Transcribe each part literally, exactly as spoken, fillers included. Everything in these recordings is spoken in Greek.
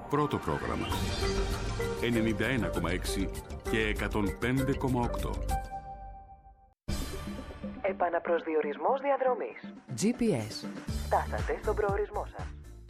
Πρώτο πρόγραμμα. ενενήντα ένα κόμμα έξι και εκατόν πέντε κόμμα οκτώ. Επαναπροσδιορισμός διαδρομής. τζι πι ες. Φτάσατε στον προορισμό σας.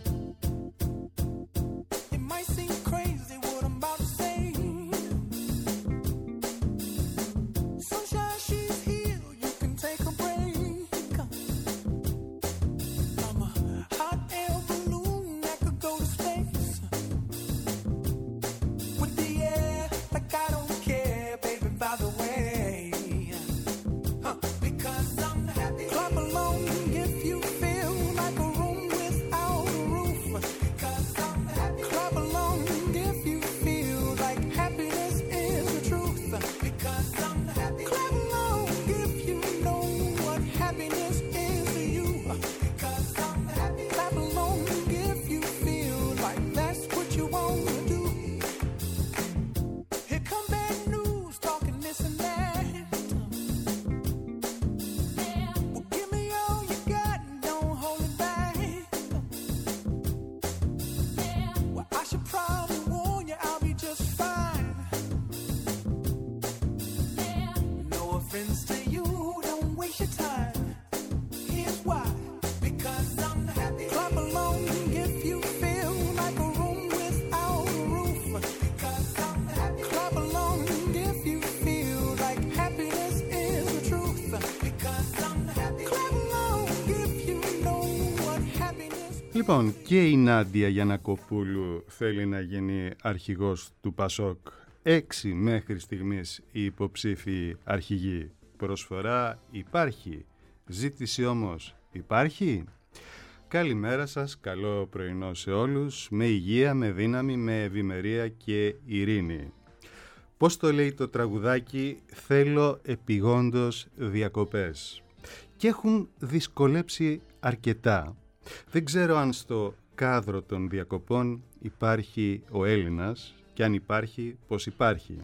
Λοιπόν, και η Νάντια Γιαννακοπούλου θέλει να γίνει αρχηγός του Πασόκ. Έξι μέχρι στιγμής οι υποψήφοι αρχηγοί. Προσφορά υπάρχει, ζήτηση όμως υπάρχει. Καλημέρα σας, καλό πρωινό σε όλους, με υγεία, με δύναμη, με ευημερία και ειρήνη. Πώς το λέει το τραγουδάκι, θέλω επιγόντως διακοπές. Και έχουν δυσκολέψει αρκετά. Δεν ξέρω αν στο κάδρο των διακοπών υπάρχει ο Έλληνας και αν υπάρχει, πώς υπάρχει.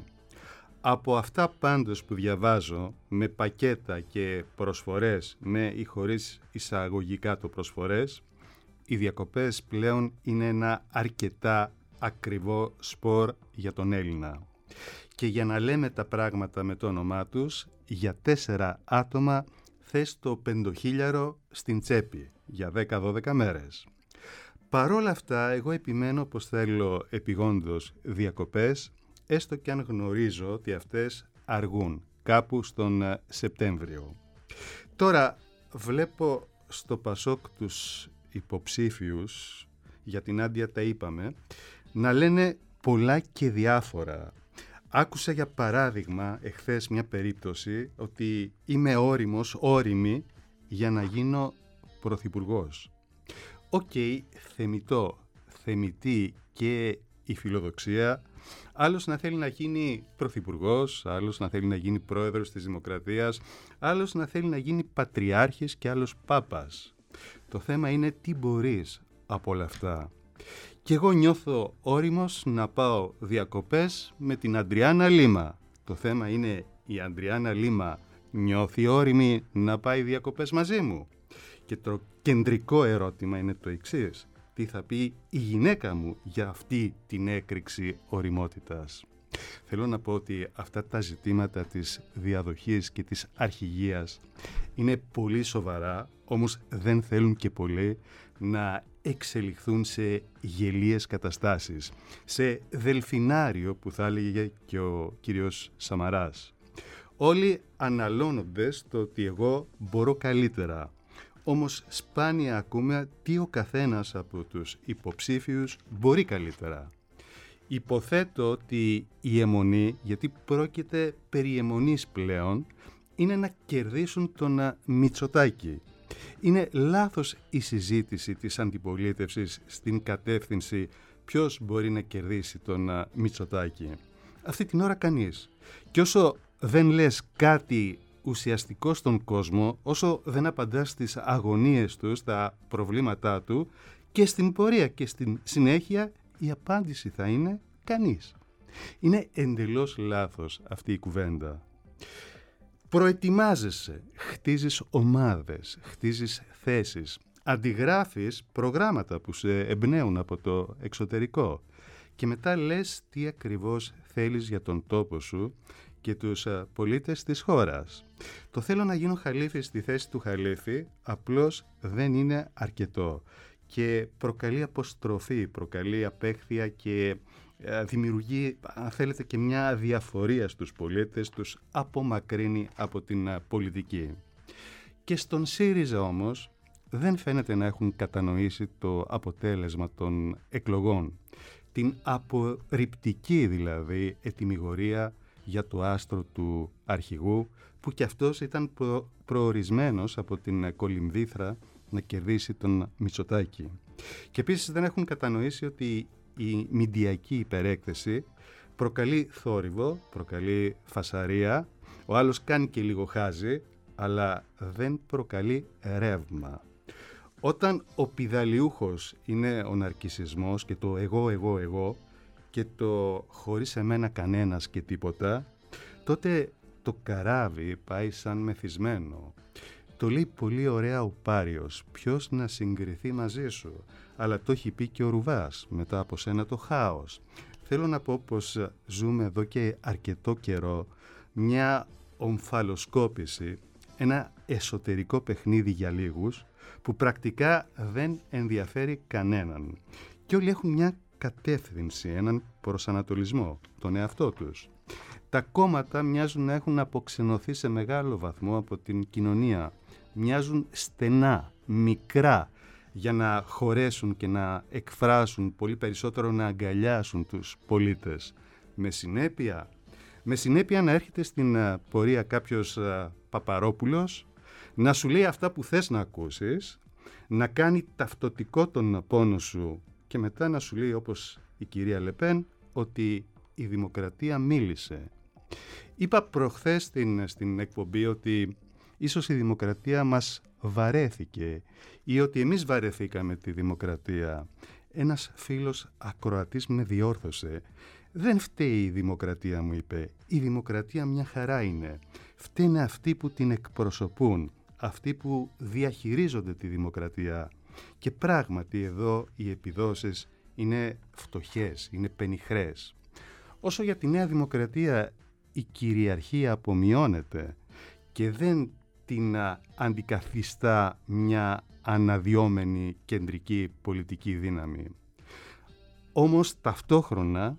Από αυτά πάντως που διαβάζω με πακέτα και προσφορές, με ή χωρίς εισαγωγικά το προσφορές, οι διακοπές πλέον είναι ένα αρκετά ακριβό σπορ για τον Έλληνα. Και για να λέμε τα πράγματα με το όνομά τους, για τέσσερα άτομα θες το πεντοχίλιαρο στην τσέπη για δέκα δώδεκα μέρες. Παρόλα αυτά, εγώ επιμένω πως θέλω επιγόντως διακοπές, έστω και αν γνωρίζω ότι αυτές αργούν κάπου στον Σεπτέμβριο. Τώρα βλέπω στο Πασόκ τους υποψήφιους, για την Άντια τα είπαμε, να λένε πολλά και διάφορα. Άκουσα για παράδειγμα εχθές μια περίπτωση ότι είμαι όριμος, όριμη για να γίνω πρωθυπουργός. Οκ, okay, θεμιτό, θεμιτή και η φιλοδοξία. Άλλος να θέλει να γίνει πρωθυπουργός, άλλος να θέλει να γίνει πρόεδρος της Δημοκρατίας, άλλος να θέλει να γίνει πατριάρχης και άλλος πάπας. Το θέμα είναι τι μπορείς από όλα αυτά. Και εγώ νιώθω όριμος να πάω διακοπές με την Αντριάννα Λίμα. Το θέμα είναι η Αντριάννα Λίμα νιώθει όριμη να πάει διακοπές μαζί μου. Και το κεντρικό ερώτημα είναι το εξής. Τι θα πει η γυναίκα μου για αυτή την έκρηξη ωριμότητας. Θέλω να πω ότι αυτά τα ζητήματα της διαδοχής και της αρχηγίας είναι πολύ σοβαρά, όμως δεν θέλουν και πολύ να εξελιχθούν σε γελίες καταστάσεις, σε δελφινάριο που θα έλεγε και ο κύριος Σαμαράς. Όλοι αναλώνονται στο ότι εγώ μπορώ καλύτερα. Όμως σπάνια ακούμε τι ο καθένας από τους υποψήφιους μπορεί καλύτερα. Υποθέτω ότι η αιμονή, γιατί πρόκειται περί αιμονής πλέον, είναι να κερδίσουν τον Μητσοτάκη. Είναι λάθος η συζήτηση της αντιπολίτευσης στην κατεύθυνση ποιος μπορεί να κερδίσει τον Μητσοτάκη. Αυτή την ώρα κανείς. Και όσο δεν λες κάτι ουσιαστικό στον κόσμο, όσο δεν απαντάς στις αγωνίες του, στα προβλήματά του, και στην πορεία και στην συνέχεια η απάντηση θα είναι κανείς. Είναι εντελώς λάθος αυτή η κουβέντα. Προετοιμάζεσαι, χτίζεις ομάδες, χτίζεις θέσεις, αντιγράφεις προγράμματα που σε εμπνέουν από το εξωτερικό και μετά λες τι ακριβώς θέλεις για τον τόπο σου και τους πολίτες της χώρας. Το θέλω να γίνω χαλίφη στη θέση του χαλίφη απλώς δεν είναι αρκετό και προκαλεί αποστροφή, προκαλεί απέχθεια και δημιουργεί, αν θέλετε, και μια διαφορία στους πολίτες, τους απομακρύνει από την πολιτική. Και στον ΣΥΡΙΖΑ όμως δεν φαίνεται να έχουν κατανοήσει το αποτέλεσμα των εκλογών. Την απορριπτική δηλαδή ετυμηγορία για το άστρο του αρχηγού, που κι αυτός ήταν προ, προορισμένος από την κολυμβήθρα να κερδίσει τον Μητσοτάκη. Και επίσης δεν έχουν κατανοήσει ότι η μηντιακή υπερέκθεση προκαλεί θόρυβο, προκαλεί φασαρία, ο άλλος κάνει και λίγο χάζι, αλλά δεν προκαλεί ρεύμα. Όταν ο πηδαλιούχος είναι ο ναρκισσισμός και το εγώ, εγώ, εγώ και το χωρίς εμένα κανένας και τίποτα, τότε το καράβι πάει σαν μεθυσμένο. Το λέει πολύ ωραία ο Πάριος, ποιος να συγκριθεί μαζί σου, αλλά το έχει πει και ο Ρουβάς μετά από σένα το χάος. Θέλω να πω πως ζούμε εδώ και αρκετό καιρό μια ομφαλοσκόπηση, ένα εσωτερικό παιχνίδι για λίγους που πρακτικά δεν ενδιαφέρει κανέναν. Και όλοι έχουν μια κατεύθυνση, έναν προσανατολισμό, τον εαυτό τους. Τα κόμματα μοιάζουν να έχουν αποξενωθεί σε μεγάλο βαθμό από την κοινωνία. Μοιάζουν στενά, μικρά, για να χωρέσουν και να εκφράσουν, πολύ περισσότερο να αγκαλιάσουν τους πολίτες. Με συνέπεια, με συνέπεια να έρχεται στην πορεία κάποιος α, Παπαρόπουλος, να σου λέει αυτά που θες να ακούσεις, να κάνει ταυτοτικό τον πόνο σου και μετά να σου λέει, όπως η κυρία Λεπέν, ότι η δημοκρατία μίλησε. Είπα προχθές στην, στην εκπομπή ότι ίσως η δημοκρατία μας βαρέθηκε ή ότι εμείς βαρεθήκαμε τη δημοκρατία. Ένας φίλος ακροατής με διόρθωσε. Δεν φταίει η δημοκρατία, μου είπε. Η δημοκρατία μια χαρά είναι. Φταίνε αυτοί που την εκπροσωπούν, αυτοί που διαχειρίζονται τη δημοκρατία. Και πράγματι εδώ οι επιδόσεις είναι φτωχές, είναι πενιχρές. Όσο για τη Νέα Δημοκρατία η κυριαρχία απομειώνεται και δεν την αντικαθιστά μια αναδυόμενη κεντρική πολιτική δύναμη. Όμως ταυτόχρονα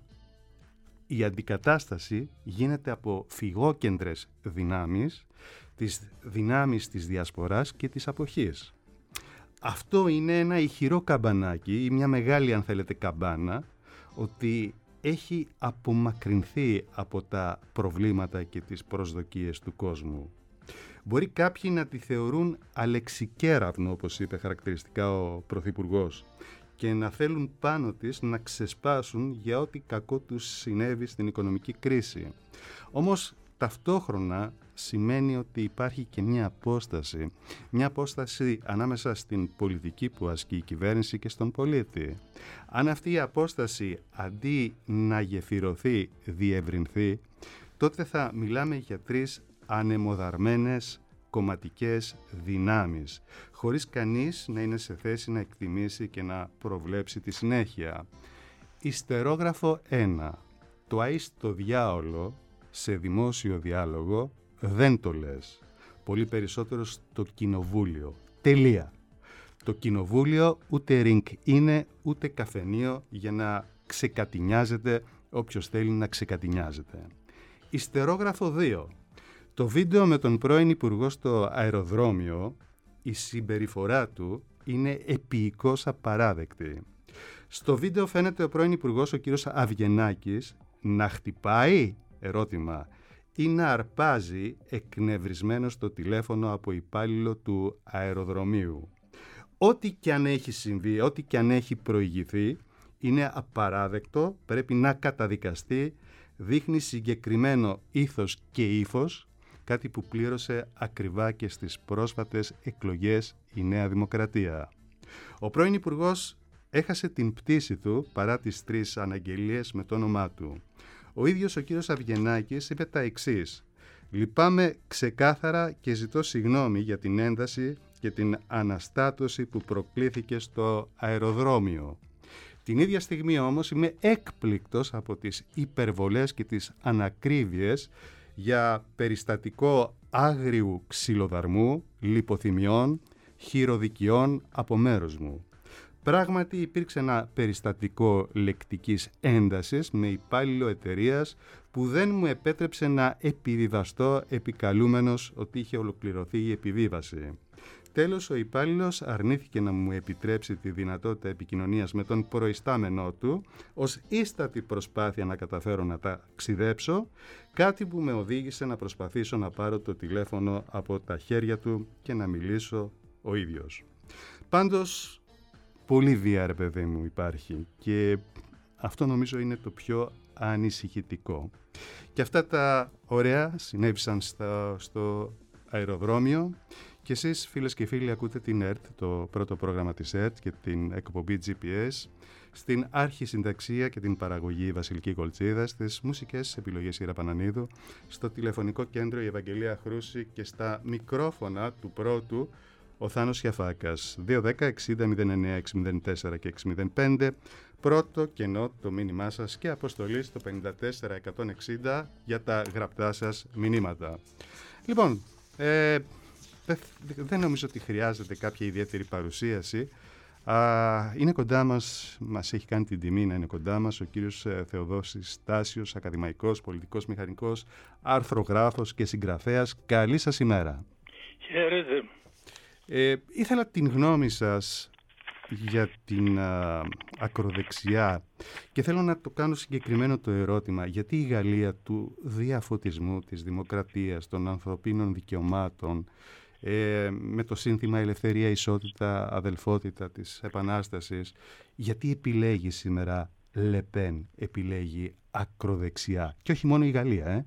η αντικατάσταση γίνεται από φυγόκεντρες δυνάμεις, τις δυνάμεις της διασποράς και της αποχής. Αυτό είναι ένα ηχηρό καμπανάκι ή μια μεγάλη, αν θέλετε, καμπάνα, ότι έχει απομακρυνθεί από τα προβλήματα και τις προσδοκίες του κόσμου. Μπορεί κάποιοι να τη θεωρούν αλεξικέραυνο, όπως είπε χαρακτηριστικά ο Πρωθυπουργός, και να θέλουν πάνω της να ξεσπάσουν για ό,τι κακό τους συνέβη στην οικονομική κρίση. Όμως ταυτόχρονα σημαίνει ότι υπάρχει και μια απόσταση, μια απόσταση ανάμεσα στην πολιτική που ασκεί η κυβέρνηση και στον πολίτη. Αν αυτή η απόσταση αντί να γεφυρωθεί, διευρυνθεί, τότε θα μιλάμε για τρεις ανεμοδαρμένες κομματικές δυνάμεις, χωρίς κανείς να είναι σε θέση να εκτιμήσει και να προβλέψει τη συνέχεια. Ιστερόγραφο ένα. Το αι στο διάολο σε δημόσιο διάλογο δεν το λες. Πολύ περισσότερο στο κοινοβούλιο. Τελεία. Το κοινοβούλιο ούτε ριγκ είναι, ούτε καφενείο για να ξεκατηνιάζεται όποιος θέλει να ξεκατηνιάζεται. Ιστερόγραφο δύο. Το βίντεο με τον πρώην Υπουργό στο αεροδρόμιο, η συμπεριφορά του είναι επίοικος απαράδεκτη. Στο βίντεο φαίνεται ο πρώην Υπουργός, ο κύριος Αβγενάκης, να χτυπάει, ερώτημα, ή να αρπάζει εκνευρισμένο στο τηλέφωνο από υπάλληλο του αεροδρομίου. Ό,τι και αν έχει συμβεί, ό,τι και αν έχει προηγηθεί, είναι απαράδεκτο, πρέπει να καταδικαστεί, δείχνει συγκεκριμένο ήθος και ύφος, κάτι που πλήρωσε ακριβά και στις πρόσφατες εκλογές η Νέα Δημοκρατία. Ο πρώην Υπουργός έχασε την πτήση του παρά τις τρεις αναγγελίες με το όνομά του. Ο ίδιος ο κύριος Αβγενάκης είπε τα εξής: «Λυπάμαι ξεκάθαρα και ζητώ συγγνώμη για την ένταση και την αναστάτωση που προκλήθηκε στο αεροδρόμιο. Την ίδια στιγμή όμως είμαι έκπληκτος από τις υπερβολές και τις ανακρίβειες για περιστατικό άγριου ξυλοδαρμού, λιποθυμιών, χειροδικιών από μέρος μου. Πράγματι υπήρξε ένα περιστατικό λεκτικής έντασης με υπάλληλο εταιρείας που δεν μου επέτρεψε να επιβιβαστώ επικαλούμενος ότι είχε ολοκληρωθεί η επιβίβαση. Τέλος, ο υπάλληλος αρνήθηκε να μου επιτρέψει τη δυνατότητα επικοινωνίας με τον προϊστάμενό του ως ίστατη προσπάθεια να καταφέρω να ταξιδέψω, κάτι που με οδήγησε να προσπαθήσω να πάρω το τηλέφωνο από τα χέρια του και να μιλήσω ο ίδιος. Πάντως, πολύ βία, ρε παιδί μου, υπάρχει και αυτό νομίζω είναι το πιο ανησυχητικό. Και αυτά τα ωραία συνέβησαν στα, στο αεροδρόμιο. Και εσείς, φίλες και φίλοι, ακούτε την ΕΡΤ, το πρώτο πρόγραμμα της ΕΡΤ και την εκπομπή τζι πι ες, στην αρχισυνταξία και την παραγωγή Βασιλική Κολτσίδα, στις μουσικές επιλογές Ήρα Πανανίδου, στο τηλεφωνικό κέντρο η Ευαγγελία Χρούση και στα μικρόφωνα του πρώτου ο Θάνος Γιαφάκας. δύο ένα μηδέν εξήντα μηδέν εννέα έξι μηδέν τέσσερα και έξι μηδέν πέντε, πρώτο κενό το μήνυμά σας και αποστολή στο πενήντα τέσσερα εκατόν εξήντα για τα γραπτά σας μηνύματα. Λοιπόν, ε, δεν νομίζω ότι χρειάζεται κάποια ιδιαίτερη παρουσίαση. Α, είναι κοντά μας, μας έχει κάνει την τιμή να είναι κοντά μας ο κύριος Θεοδόσης Στάσιος, ακαδημαϊκός, πολιτικός μηχανικός, αρθρογράφος και συγγραφέας. Καλή σας ημέρα. Χαίρετε. Ε, ήθελα την γνώμη σας για την α, ακροδεξιά και θέλω να το κάνω συγκεκριμένο το ερώτημα, γιατί η Γαλλία του διαφωτισμού, της δημοκρατίας, των ανθρωπίνων δικαιωμάτων, Ε, με το σύνθημα ελευθερία, ισότητα, αδελφότητα της Επανάστασης, γιατί επιλέγει σήμερα Λεπέν, επιλέγει ακροδεξιά και όχι μόνο η Γαλλία, ε?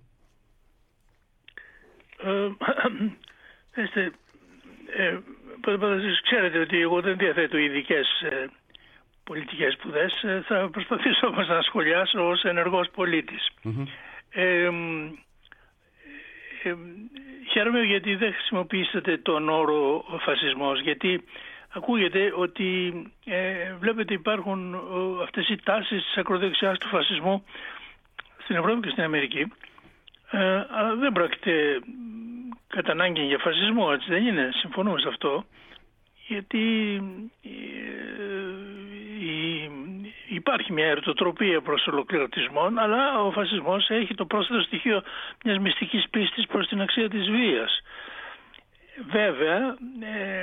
Έστε, ε, ξέρετε ότι εγώ δεν διαθέτω ειδικές ε, πολιτικές σπουδές, ε, θα προσπαθήσω όμως να σχολιάσω ως ενεργός πολίτης. Mm-hmm. ε, Ε, χαίρομαι γιατί δεν χρησιμοποιήσατε τον όρο φασισμός, γιατί ακούγεται ότι ε, βλέπετε υπάρχουν ε, αυτές οι τάσεις της ακροδεξιάς του φασισμού στην Ευρώπη και στην Αμερική, ε, αλλά δεν πρόκειται κατά ανάγκη για φασισμό, έτσι δεν είναι, συμφωνούμε σε αυτό, γιατί ε, η, υπάρχει μια ερωτοτροπία προς ολοκληρωτισμόν, αλλά ο φασισμός έχει το πρόσθετο στοιχείο μιας μυστικής πίστης προς την αξία της βίας. Βέβαια, ε,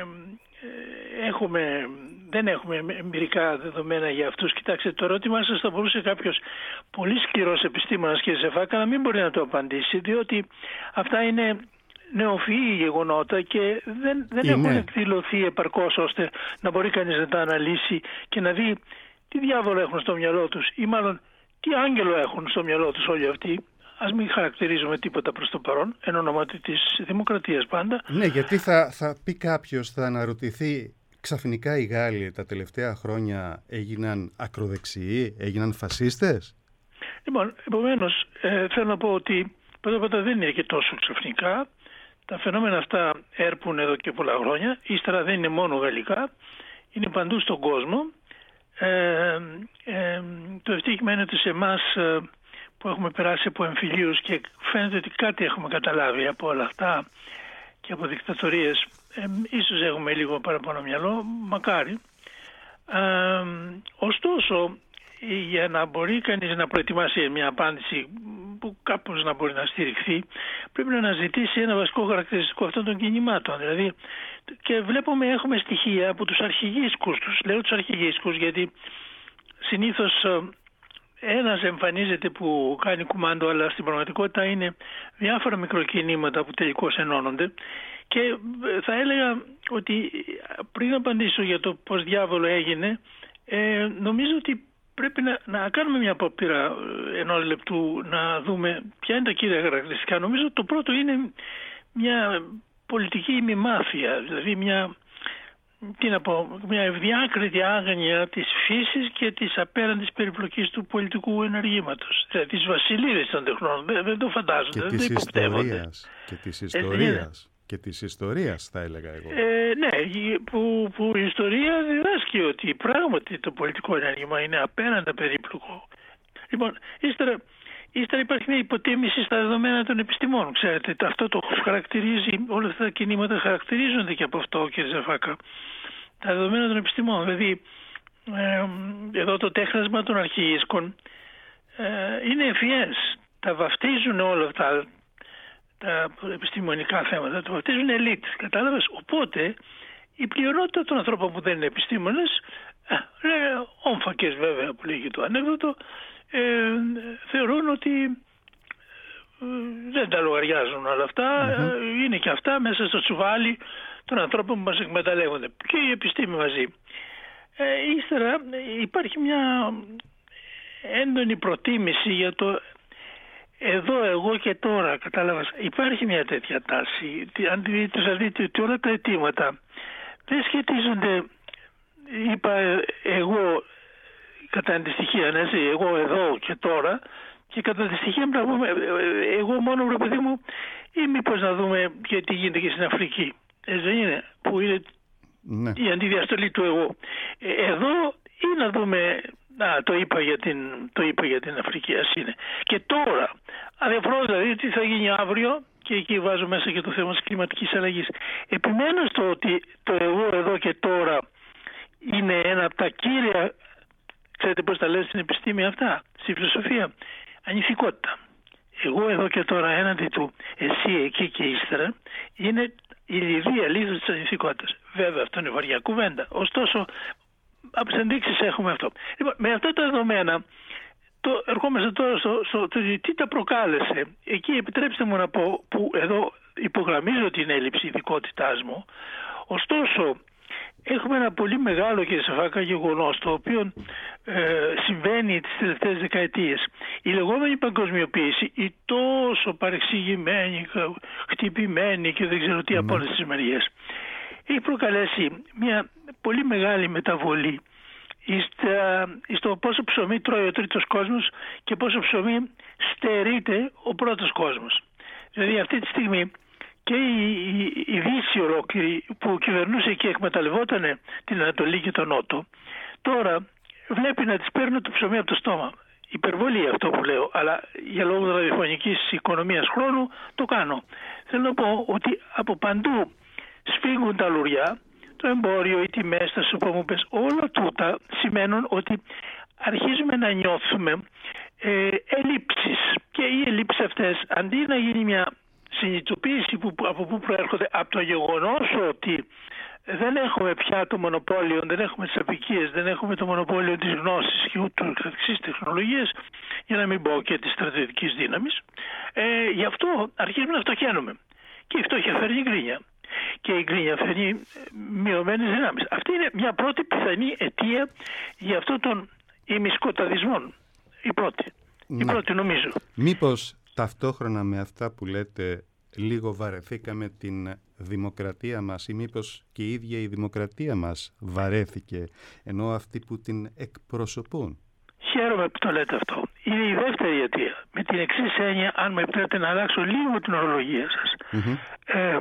έχουμε, δεν έχουμε εμπειρικά δεδομένα για αυτούς. Κοιτάξτε, το ερώτημά σας θα μπορούσε κάποιος πολύ σκληρός επιστήμονας, κύριε Σεφάκα, να μην μπορεί να το απαντήσει, διότι αυτά είναι νεοφυή γεγονότα και δεν, δεν έχουν εκδηλωθεί επαρκώς ώστε να μπορεί κανείς να τα αναλύσει και να δει τι διάβολο έχουν στο μυαλό τους ή μάλλον τι άγγελο έχουν στο μυαλό τους όλοι αυτοί. Ας μην χαρακτηρίζουμε τίποτα προς το παρόν, εν ονόματι της δημοκρατίας πάντα. Ναι, γιατί θα, θα πει κάποιος, θα αναρωτηθεί, ξαφνικά οι Γάλλοι τα τελευταία χρόνια έγιναν ακροδεξιοί, έγιναν φασίστες. Λοιπόν, επομένως, ε, θέλω να πω ότι πρώτα δεν είναι και τόσο ξαφνικά. Τα φαινόμενα αυτά έρπουν εδώ και πολλά χρόνια. Ύστερα δεν είναι μόνο γαλλικά, είναι παντού στον κόσμο. Ε, ε, το ευτύχημα είναι ότι σε εμάς ε, που έχουμε περάσει από εμφυλίους και φαίνεται ότι κάτι έχουμε καταλάβει από όλα αυτά και από δικτατορίες, ε, ίσως έχουμε λίγο παραπάνω μυαλό, μακάρι. Ε, ωστόσο, για να μπορεί κανείς να προετοιμάσει μια απάντηση που κάπως να μπορεί να στηριχθεί, πρέπει να αναζητήσει ένα βασικό χαρακτηριστικό αυτών των κινημάτων. Δηλαδή, και βλέπουμε, έχουμε στοιχεία από τους αρχηγίσκους τους. Λέω τους αρχηγίσκους γιατί συνήθως ένας εμφανίζεται που κάνει κουμάντο, αλλά στην πραγματικότητα είναι διάφορα μικροκινήματα που τελικώς ενώνονται. Και θα έλεγα ότι πριν απαντήσω για το πώς διάβολο έγινε, ε, νομίζω ότι πρέπει να, να κάνουμε μια απόπειρα ενός λεπτού να δούμε ποια είναι τα κύρια χαρακτηριστικά. Νομίζω το πρώτο είναι μια πολιτική ημιμάθεια, δηλαδή μια, τι να πω, μια ευδιάκριτη άγνοια της φύσης και της απέραντης περιπλοκής του πολιτικού ενεργήματος. Δηλαδή της βασιλείας των τεχνών, δεν, δεν το φαντάζονται, και δεν της το υποπτεύονται. Ιστορίας, και της ιστορίας. και της ιστορίας, θα έλεγα εγώ. Ε, ναι, που, που η ιστορία διδάσκει ότι πράγματι το πολιτικό ενέργημα είναι απέναντα περίπλοκο. Λοιπόν, ύστερα, ύστερα υπάρχει μια υποτίμηση στα δεδομένα των επιστημών. Ξέρετε, αυτό το χαρακτηρίζει, όλα αυτά τα κινήματα χαρακτηρίζονται και από αυτό, κύριε Ζαφάκα. Τα δεδομένα των επιστημών. Δηλαδή, ε, εδώ το τέχνασμα των αρχιίσκων ε, είναι ευφυές. Τα βαφτίζουν όλα αυτά τα επιστημονικά θέματα, τα βαφτίζουν ελίτ. Κατάλαβες. Οπότε, η πλειονότητα των ανθρώπων που δεν είναι επιστήμονες, ε, όμφακες βέβαια που λέγει το ανέκδοτο, ε, θεωρούν ότι ε, δεν τα λογαριάζουν όλα αυτά, mm-hmm. ε, είναι και αυτά μέσα στο τσουβάλι των ανθρώπων που μας εκμεταλλεύονται και η επιστήμη μαζί. Ε, ύστερα υπάρχει μια έντονη προτίμηση για το εδώ, εγώ και τώρα, κατάλαβας. Υπάρχει μια τέτοια τάση. Αν δείτε, θα δείτε ότι όλα τα αιτήματα δεν σχετίζονται, είπα εγώ κατά αντιστοιχεία, ναι, εγώ εδώ και τώρα, και κατά αντιστοιχεία να πούμε εγώ μόνο, βρε παιδί μου, ή μήπως να δούμε και τι γίνεται και στην Αφρική. Έτσι δεν είναι, που είναι ναι. η αντιδιαστολή του εγώ. Εδώ ή να δούμε, α, το είπα για την, το είπα για την Αφρική, ας είναι. Και τώρα, αδιαφρός δηλαδή τι θα γίνει αύριο, και εκεί βάζω μέσα και το θέμα της κλιματικής αλλαγής. Επιμένω στο ότι το εγώ εδώ και τώρα είναι ένα από τα κύρια, ξέρετε πώς τα λένε στην επιστήμη αυτά, στη φιλοσοφία, ανηθικότητα. Εγώ εδώ και τώρα έναντι του εσύ εκεί και ύστερα είναι η λιδία λίθος της ανηθικότητας. Βέβαια αυτό είναι βαριά κουβέντα, ωστόσο από τις ενδείξεις έχουμε αυτό. Λοιπόν, με αυτά τα δεδομένα το, ερχόμαστε τώρα στο, στο, στο τι τα προκάλεσε. Εκεί επιτρέψτε μου να πω, που εδώ υπογραμμίζω την έλλειψη ειδικότητάς μου, ωστόσο έχουμε ένα πολύ μεγάλο, κύριε Σαφάκα, γεγονός, το οποίο ε, συμβαίνει τις τελευταίες δεκαετίες. Η λεγόμενη παγκοσμιοποίηση, η τόσο παρεξηγημένη, χτυπημένη και δεν ξέρω τι από όλες τις μεριές, έχει προκαλέσει μια πολύ μεγάλη μεταβολή στο πόσο ψωμί τρώει ο τρίτος κόσμος και πόσο ψωμί στερείται ο πρώτος κόσμος. Δηλαδή αυτή τη στιγμή και η, η, η Δύση ολόκληρη που κυβερνούσε και εκμεταλλευόταν την Ανατολή και τον Νότο, τώρα βλέπει να τις παίρνουν το ψωμί από το στόμα. Υπερβολή αυτό που λέω, αλλά για λόγω ραδιοφωνικής οικονομίας χρόνου το κάνω. Θέλω να πω ότι από παντού σφίγγουν τα λουριά, το εμπόριο, οι τιμές, τα σουπομούπες, όλα τούτα σημαίνουν ότι αρχίζουμε να νιώθουμε ε, ελλείψεις. Και οι ελλείψεις αυτές, αντί να γίνει μια συνειδητοποίηση που, από πού προέρχονται, από το γεγονός ότι δεν έχουμε πια το μονοπόλιο, δεν έχουμε τις απικίες, δεν έχουμε το μονοπόλιο της γνώσης και ούτω καθεξής τεχνολογίες, για να μην πω και της στρατιωτικής δύναμης, ε, γι' αυτό αρχίζουμε να φτωχαίνουμε. Και η φτώχεια φέρνει γκρίνια. Και η γκρίνια φέρνει μειωμένες δυνάμεις. Αυτή είναι μια πρώτη πιθανή αιτία για αυτό τον ημισκοταδισμό. Η πρώτη. Ναι. Η πρώτη νομίζω. Μήπως ταυτόχρονα με αυτά που λέτε λίγο βαρεθήκαμε την δημοκρατία μας, ή μήπως και η ίδια η δημοκρατία μας βαρέθηκε, ενώ αυτοί που την εκπροσωπούν? Χαίρομαι που το λέτε αυτό. Είναι η δεύτερη αιτία. Με την εξής έννοια, αν με επιτρέπετε να αλλάξω λίγο την ορολογία σας. Mm-hmm. Ε,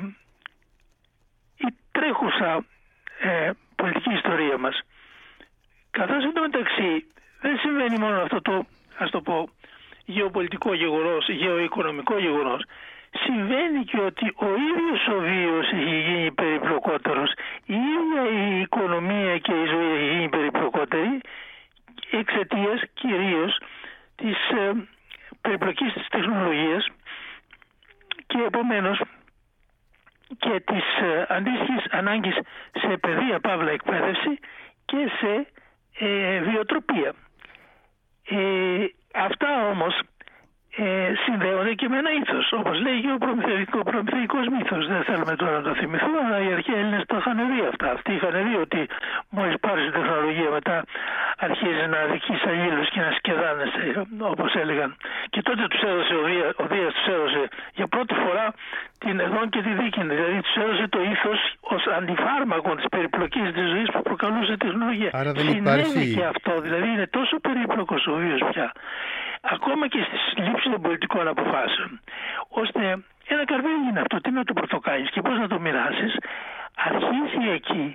η τρέχουσα ε, πολιτική ιστορία μας, καθώς εν τω μεταξύ δεν συμβαίνει μόνο αυτό το, ας το πω, γεωπολιτικό γεγονός, γεωοικονομικό γεγονός, συμβαίνει και ότι ο ίδιος ο βίος έχει γίνει περιπλοκότερος, η ίδια η οικονομία και η ζωή έχει γίνει περιπλοκότερη εξαιτίας κυρίως της ε, περιπλοκής της τεχνολογίας και επομένως και της ε, αντίστοιχης ανάγκης σε παιδεία, παύλα εκπαίδευση και σε ε, βιοτροπία. Ε, αυτά όμως ε, συνδέονται και με ένα ήθος, όπως λέει και ο προμηθευτικό, προμηθευτικός μύθος. Δεν θέλουμε τώρα να το θυμηθούμε, αλλά οι αρχαίοι Έλληνες το είχαν δει αυτά. Αυτοί είχαν δει ότι μόλις πάρεις την τεχνολογία μετά αρχίζει να αδικείς αλλήλους και να σκεδάνεσαι, όπως έλεγαν. Και τότε τους έδωσε ο Δίας, ο Δίας τους έδωσε για πρώτη φορά την εδόν και τη δίκη. Δηλαδή τους έδωσε το ήθος ως αντιφάρμακο της περιπλοκής της ζωής που προκαλούσε η τεχνολογία. Άρα δεν Συνέβη υπάρχει... και αυτό, δηλαδή είναι τόσο περίπλοκος ο βίος πια. ακόμα και στη λήψη των πολιτικών αποφάσεων, ώστε ένα καρβέλι είναι αυτό, τι να το πρωτοκάνεις και πώς να το μοιράσεις, αρχίζει εκεί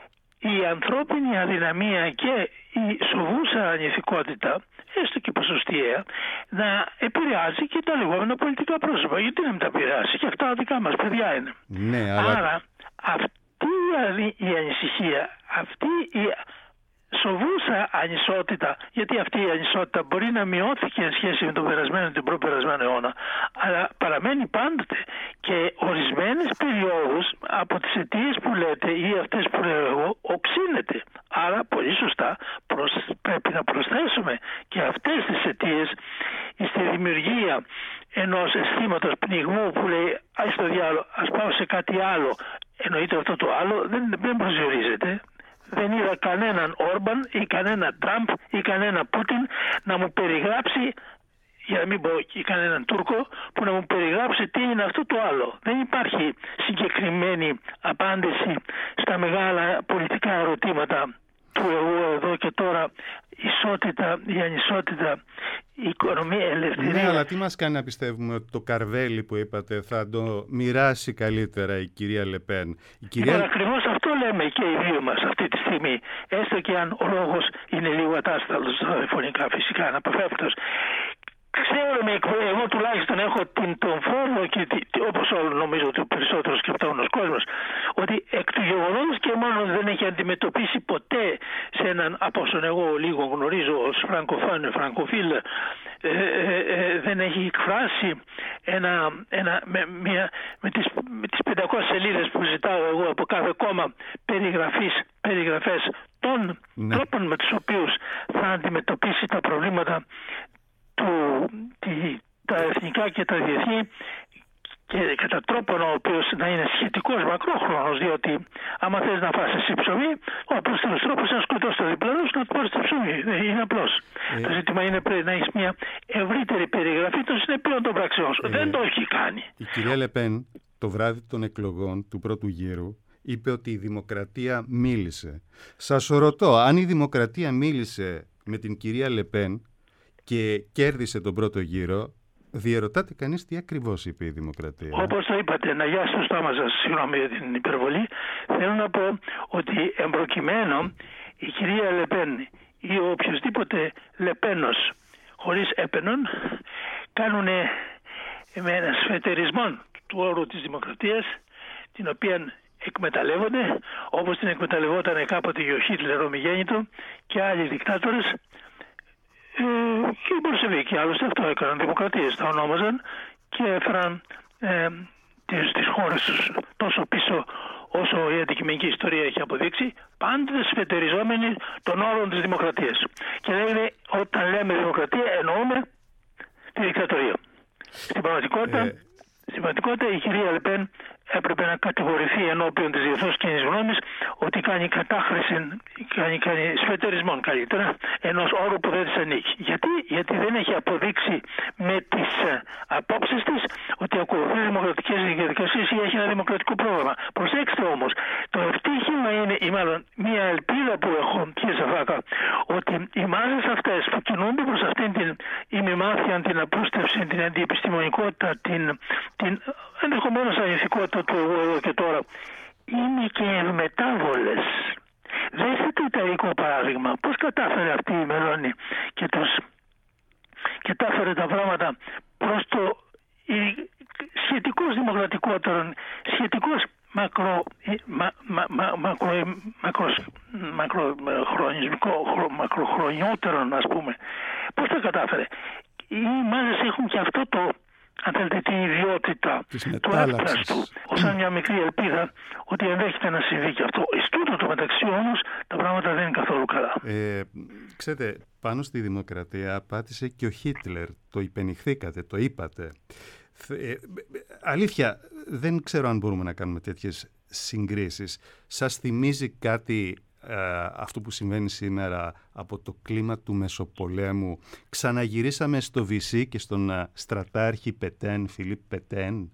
η ανθρώπινη αδυναμία και η σοβούσα ανηθικότητα, έστω και ποσοστιαία, να επηρεάζει και τα λεγόμενα πολιτικά πρόσωπα. Γιατί να μην τα επηρεάσει, και αυτά δικά μας παιδιά είναι. Ναι, αλλά... Άρα αυτή η ανησυχία, αυτή η σοβούσα ανισότητα, γιατί αυτή η ανισότητα μπορεί να μειώθηκε σε σχέση με τον περασμένο και τον προπερασμένο αιώνα, αλλά παραμένει πάντοτε και ορισμένες περιόδους από τις αιτίες που λέτε ή αυτές που λέω εγώ οξύνεται. Άρα πολύ σωστά προσ... πρέπει να προσθέσουμε και αυτές τις αιτίες στη δημιουργία ενός αισθήματος πνιγμού που λέει «Ας το διάλο, ας πάω σε κάτι άλλο». Εννοείται αυτό το άλλο δεν, δεν προσδιορίζεται. Δεν είδα κανέναν Όρμπαν ή κανένα Τραμπ ή κανένα Πούτιν να μου περιγράψει, για να μην πω και κανέναν Τούρκο, που να μου περιγράψει τι είναι αυτό το άλλο. Δεν υπάρχει συγκεκριμένη απάντηση στα μεγάλα πολιτικά ερωτήματα του εγώ εδώ και τώρα, ισότητα, η ανισότητα, η οικονομία, η ελευθερία. Ναι, αλλά τι μας κάνει να πιστεύουμε ότι το καρβέλι που είπατε θα το μοιράσει καλύτερα η κυρία Λεπέν? Η κυρία... Λοιπόν, ακριβώς αυτό λέμε και οι δύο μας αυτή τη στιγμή. Έστω και αν ο λόγος είναι λίγο ατάσταλος, ραδιοφωνικά φυσικά, αναποφεύκτος. Ξέρουμε, εγώ τουλάχιστον έχω την, τον φόβο και όπως όλο νομίζω ότι ο περισσότερος σκεπτόμενος κόσμος, ότι εκ του γεγονότος και μόνο δεν έχει αντιμετωπίσει ποτέ σε έναν, από όσον εγώ λίγο γνωρίζω ως φραγκοφάν, φραγκοφίλ, ε, ε, ε, δεν έχει εκφράσει ένα, ένα, με, μια, με, τις, με τις πεντακόσιες σελίδες που ζητάω εγώ από κάθε κόμμα περιγραφής, περιγραφές των ναι. τρόπων με τους οποίους θα αντιμετωπίσει τα προβλήματα του, τη, τα εθνικά και τα διεθνή και κατά τρόπον ο οποίος να είναι σχετικός μακρόχρονος, διότι άμα θες να φας εσύ ψωμί, ο απλούστερος τρόπος είναι να σκοτώσεις το διπλανό σου να του πάρεις το ψωμί. Είναι απλός. Ε, το ζήτημα είναι πρέπει να έχεις μια ευρύτερη περιγραφή των συνεπειών των πράξεων σου. Ε, Δεν το έχει κάνει. Η κυρία Λεπέν το βράδυ των εκλογών του πρώτου γύρου είπε ότι η δημοκρατία μίλησε. Σας ρωτώ, αν η δημοκρατία μίλησε με την κυρία Λεπέν και κέρδισε τον πρώτο γύρο, διερωτάται κανείς τι ακριβώς είπε η δημοκρατία. Όπως το είπατε, να γιάσει το στόμα σας, συγγνώμη για την υπερβολή, θέλω να πω ότι εμπροκειμένου η κυρία Λεπέν ή ο οποιοσδήποτε Λεπένος χωρίς έπαινον κάνουν με ένα σφετερισμό του όρου της δημοκρατίας, την οποία εκμεταλλεύονται, όπως την εκμεταλλευόταν κάποτε και ο Χίτλερ ο μηγέννητο και άλλοι δικτάτορες. Ε, και οι Μπολσεβίκοι άλλωστε αυτό έκαναν, δημοκρατίες τα ονόμαζαν και έφεραν ε, τις, τις χώρες τους τόσο πίσω όσο η αντικειμενική ιστορία έχει αποδείξει, πάντοτε σφετεριζόμενοι των όρων της δημοκρατίας. Και λέγεται όταν λέμε δημοκρατία εννοούμε τη δικτατορία. Στην πραγματικότητα, ε... στην πραγματικότητα η κυρία Λεπέν έπρεπε να κατηγορηθεί ενώπιον της διεθνούς κοινής γνώμης ότι κάνει κατάχρηση, κάνει, κάνει σφετερισμό καλύτερα, ενός όρου που δεν της ανήκει. Γιατί, Γιατί δεν έχει αποδείξει με τις απόψεις της ότι ακολουθεί δημοκρατικές διαδικασίες ή έχει ένα δημοκρατικό πρόγραμμα. Προσέξτε όμως, το ευτύχημα είναι, ή μάλλον μια ελπίδα που έχω, κύριε Σαφάκα, ότι οι μάζες αυτές που κινούνται προς αυτήν την ημιμάθεια, την απλούστευση, την αντιεπιστημονικότητα, την, την ενδεχομένως ανηθικότητα του εγώ εδώ και τώρα, είναι και ευμετάβολες. Δέστε το ιταλικό παράδειγμα. Πώς κατάφερε αυτή η Μελώνη και, τους, και τα έφερε τα πράγματα προς το σχετικώς δημοκρατικότερο, σχετικώς μακρο, μα, μα, μα, μακρο, μακρος, μακρο, μακροχρονιότερον, ας πούμε. Πώς τα κατάφερε? Οι μάζες έχουν και αυτό το, αν θέλετε, την ιδιότητα του έπραστου, ως μια μικρή ελπίδα ότι ενδέχεται να συμβεί και αυτό. Εις τούτο το μεταξύ όμως τα πράγματα δεν είναι καθόλου καλά. Ε, ξέρετε, πάνω στη δημοκρατία πάτησε και ο Χίτλερ. Το υπενηχθήκατε, το είπατε. Ε, αλήθεια, δεν ξέρω αν μπορούμε να κάνουμε τέτοιες συγκρίσεις. Σας θυμίζει κάτι Uh, αυτό που συμβαίνει σήμερα από το κλίμα του Μεσοπολέμου? Ξαναγυρίσαμε στο Βυσί και στον uh, στρατάρχη Πετέν, Φιλίπ Πετέν.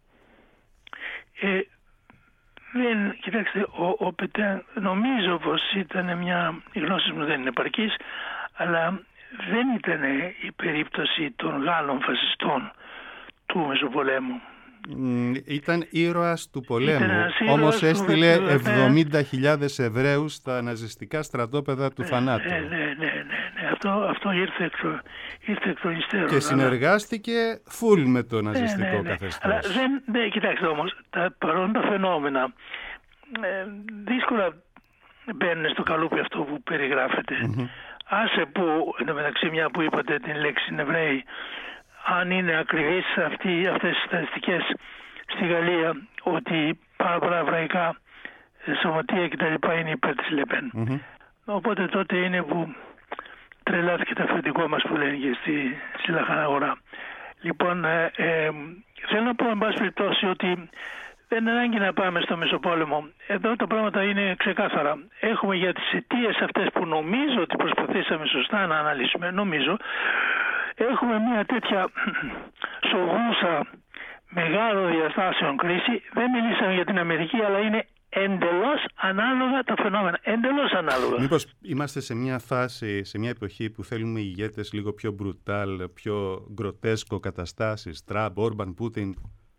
Ε, δεν, κοιτάξτε, ο, ο Πετέν νομίζω πως ήταν μια, η γνώση μου δεν είναι επαρκής, αλλά δεν ήταν η περίπτωση των Γάλλων φασιστών του Μεσοπολέμου. Ήταν ήρωας του πολέμου, όμως έστειλε εβδομήντα χιλιάδες Εβραίους στα ναζιστικά στρατόπεδα του ναι, θανάτου. Ναι, ναι, ναι, ναι, ναι. Αυτό, αυτό ήρθε εκ, ήρθε εκ των υστέρων. Και συνεργάστηκε φουλ με το ναζιστικό ναι, ναι, ναι. καθεστώς. Αλλά δεν, ναι, κοιτάξτε όμως, τα παρόντα φαινόμενα ε, δύσκολα μπαίνουν στο καλούπι αυτό που περιγράφεται. Mm-hmm. Άσε που, εν τω μεταξύ, μια που είπατε την λέξη Εβραίοι, αν είναι ακριβείς αυτοί, αυτές οι στατιστικές στη Γαλλία ότι πάρα πολλά εβραϊκά σωματεία κτλ. Είναι υπέρ της Λεπέν. Mm-hmm. Οπότε τότε είναι που τρελάθηκε το αφεντικό μας που λένε και στη, στη λαχαναγορά. Λοιπόν, ε, ε, θέλω να πω εν πάση περιπτώσει ότι δεν είναι ανάγκη να πάμε στο Μεσοπόλεμο. Εδώ τα πράγματα είναι ξεκάθαρα. Έχουμε για τις αιτίες αυτές που νομίζω ότι προσπαθήσαμε σωστά να αναλύσουμε, νομίζω, έχουμε μια τέτοια σοβούσα μεγάλο διαστάσεων κρίση. Δεν μιλήσαμε για την Αμερική, αλλά είναι εντελώς ανάλογα τα φαινόμενα. Εντελώς ανάλογα. Μήπως είμαστε σε μια φάση, σε μια εποχή που θέλουμε ηγέτες λίγο πιο μπρουτάλ, πιο γκροτέσκο καταστάσεις, Τραμπ, Όρμπαν, Πούτιν?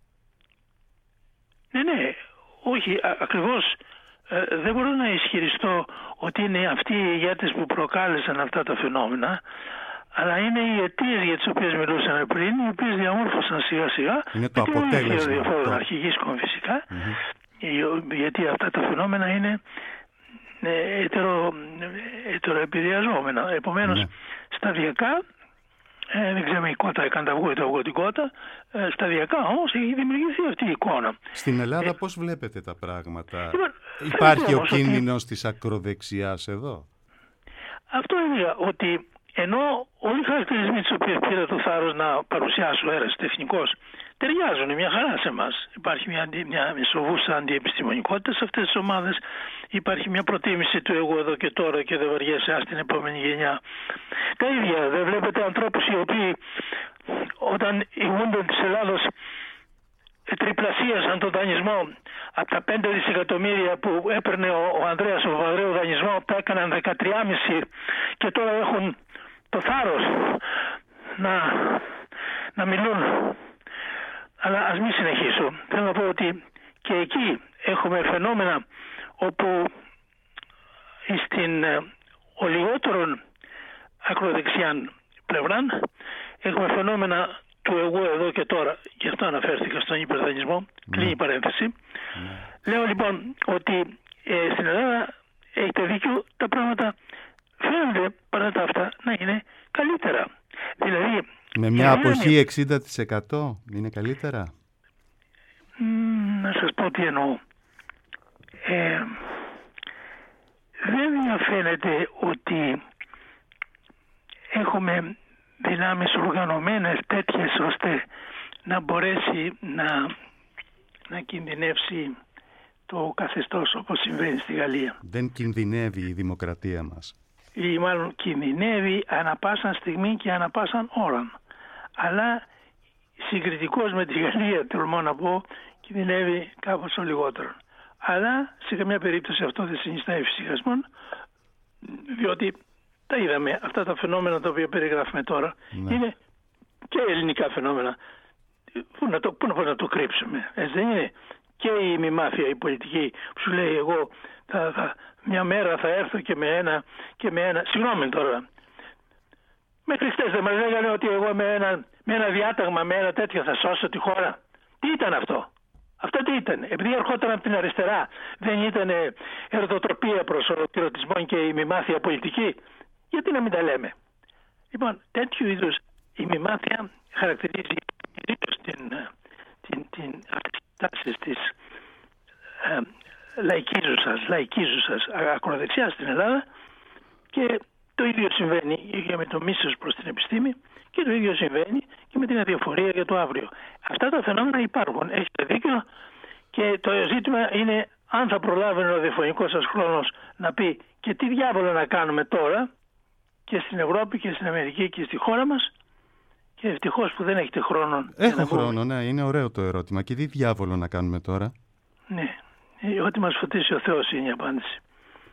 Ναι, ναι, όχι, α, ακριβώς. Ε, δεν μπορώ να ισχυριστώ ότι είναι αυτοί οι ηγέτες που προκάλεσαν αυτά τα φαινόμενα, αλλά είναι οι αιτίες για τις οποίες μιλούσαμε πριν, οι οποίες διαμόρφωσαν σιγά σιγά. Είναι το αποτέλεσμα. Διαφόρων αρχηγίσκων φυσικά, mm-hmm. γιατί αυτά τα φαινόμενα είναι ε, ετερο, ετεροεπηρεαζόμενα. Επομένως, mm-hmm. σταδιακά, ε, δεν ξέρουμε η κότα έκανε τα αυγό ή το αυγό την κότα, ε, σταδιακά όμως έχει δημιουργηθεί αυτή η εικόνα. Στην Ελλάδα ε, πώς βλέπετε τα πράγματα? Λοιπόν, υπάρχει ο κίνδυνος ότι... της ακροδεξιάς εδώ? Αυτό έλεγα, ότι ενώ όλοι οι χαρακτηρισμοί τις οποίες πήρα το θάρρος να παρουσιάσω έρας τεχνικός ταιριάζουν μια χαρά σε εμάς. Υπάρχει μια, μια σοβούσα αντιεπιστημονικότητα σε αυτές τις ομάδες. Υπάρχει μια προτίμηση του εγώ εδώ και τώρα και δεν βαριέσαι ας την επόμενη γενιά. Τα ίδια. Δεν βλέπετε ανθρώπους οι οποίοι όταν ηγούνται της Ελλάδος τριπλασίασαν τον δανεισμό από τα πέντε δισεκατομμύρια που έπαιρνε ο, ο Ανδρέας ο Παπανδρέου δανεισμό, τα έκαναν δεκατρία κόμμα πέντε και τώρα έχουν το θάρρος να, να μιλούν. Αλλά ας μην συνεχίσω. Θέλω να πω ότι και εκεί έχουμε φαινόμενα όπου στην ο λιγότερον ακροδεξιάν πλευράν έχουμε φαινόμενα του εγώ εδώ και τώρα. Γι' αυτό αναφέρθηκα στον υπερδανεισμό. Mm. Κλείνει η παρένθεση. Mm. Λέω λοιπόν ότι ε, στην Ελλάδα έχετε δίκιο, τα πράγματα φαίνονται παρά τα αυτά να είναι καλύτερα. Δηλαδή, με μια αποχή εξήντα τοις εκατό είναι καλύτερα? Να σας πω τι εννοώ. Ε, δεν διαφαίνεται ότι έχουμε δυνάμεις οργανωμένες τέτοιες ώστε να μπορέσει να, να κινδυνεύσει το καθεστώς όπως συμβαίνει στη Γαλλία. Δεν κινδυνεύει η δημοκρατία μας? Ή μάλλον κινδυνεύει ανα πάσαν στιγμή και ανα πάσαν ώραν. Αλλά συγκριτικός με τη Γαλλία, τολμώ να πω, κινδυνεύει κάπως ο λιγότερο. Αλλά σε καμία περίπτωση αυτό δεν συνιστά εφησυχασμόν, διότι τα είδαμε αυτά τα φαινόμενα τα οποία περιγράφουμε τώρα. Ναι. Είναι και ελληνικά φαινόμενα. Πού να το, πού να, να το κρύψουμε, έτσι δεν είναι? Και η ημιμάθεια, η πολιτική που σου λέει εγώ θα, θα, μια μέρα θα έρθω και με ένα, και με ένα. Συγγνώμη τώρα. Μέχρι χτες δεν μας λέγανε ότι εγώ με ένα, με ένα διάταγμα, με ένα τέτοιο θα σώσω τη χώρα. Τι ήταν αυτό? Αυτό τι ήταν? Επειδή ερχόταν από την αριστερά, δεν ήταν ερδοτροπία προς ολοκληρωτισμό και ημιμάθεια πολιτική? Γιατί να μην τα λέμε? Λοιπόν, τέτοιου είδους ημιμάθεια χαρακτηρίζει ιδίως την, την, την, αυτές τις τάσεις της ε, λαϊκίζουσας, λαϊκίζουσας ακροδεξιάς στην Ελλάδα, και το ίδιο συμβαίνει και με το μίσος προς την επιστήμη και το ίδιο συμβαίνει και με την αδιαφορία για το αύριο. Αυτά τα φαινόμενα υπάρχουν, έχετε δίκιο, και το ζήτημα είναι αν θα προλάβει ο ραδιοφωνικός σας χρόνος να πει και τι διάβολο να κάνουμε τώρα και στην Ευρώπη και στην Αμερική και στη χώρα μας. Και ευτυχώς που δεν έχετε χρόνο. Έχω χρόνο, ναι, είναι ωραίο το ερώτημα. Και τι διάβολο να κάνουμε τώρα? Ναι, ό,τι μας φωτίσει ο Θεός είναι η απάντηση.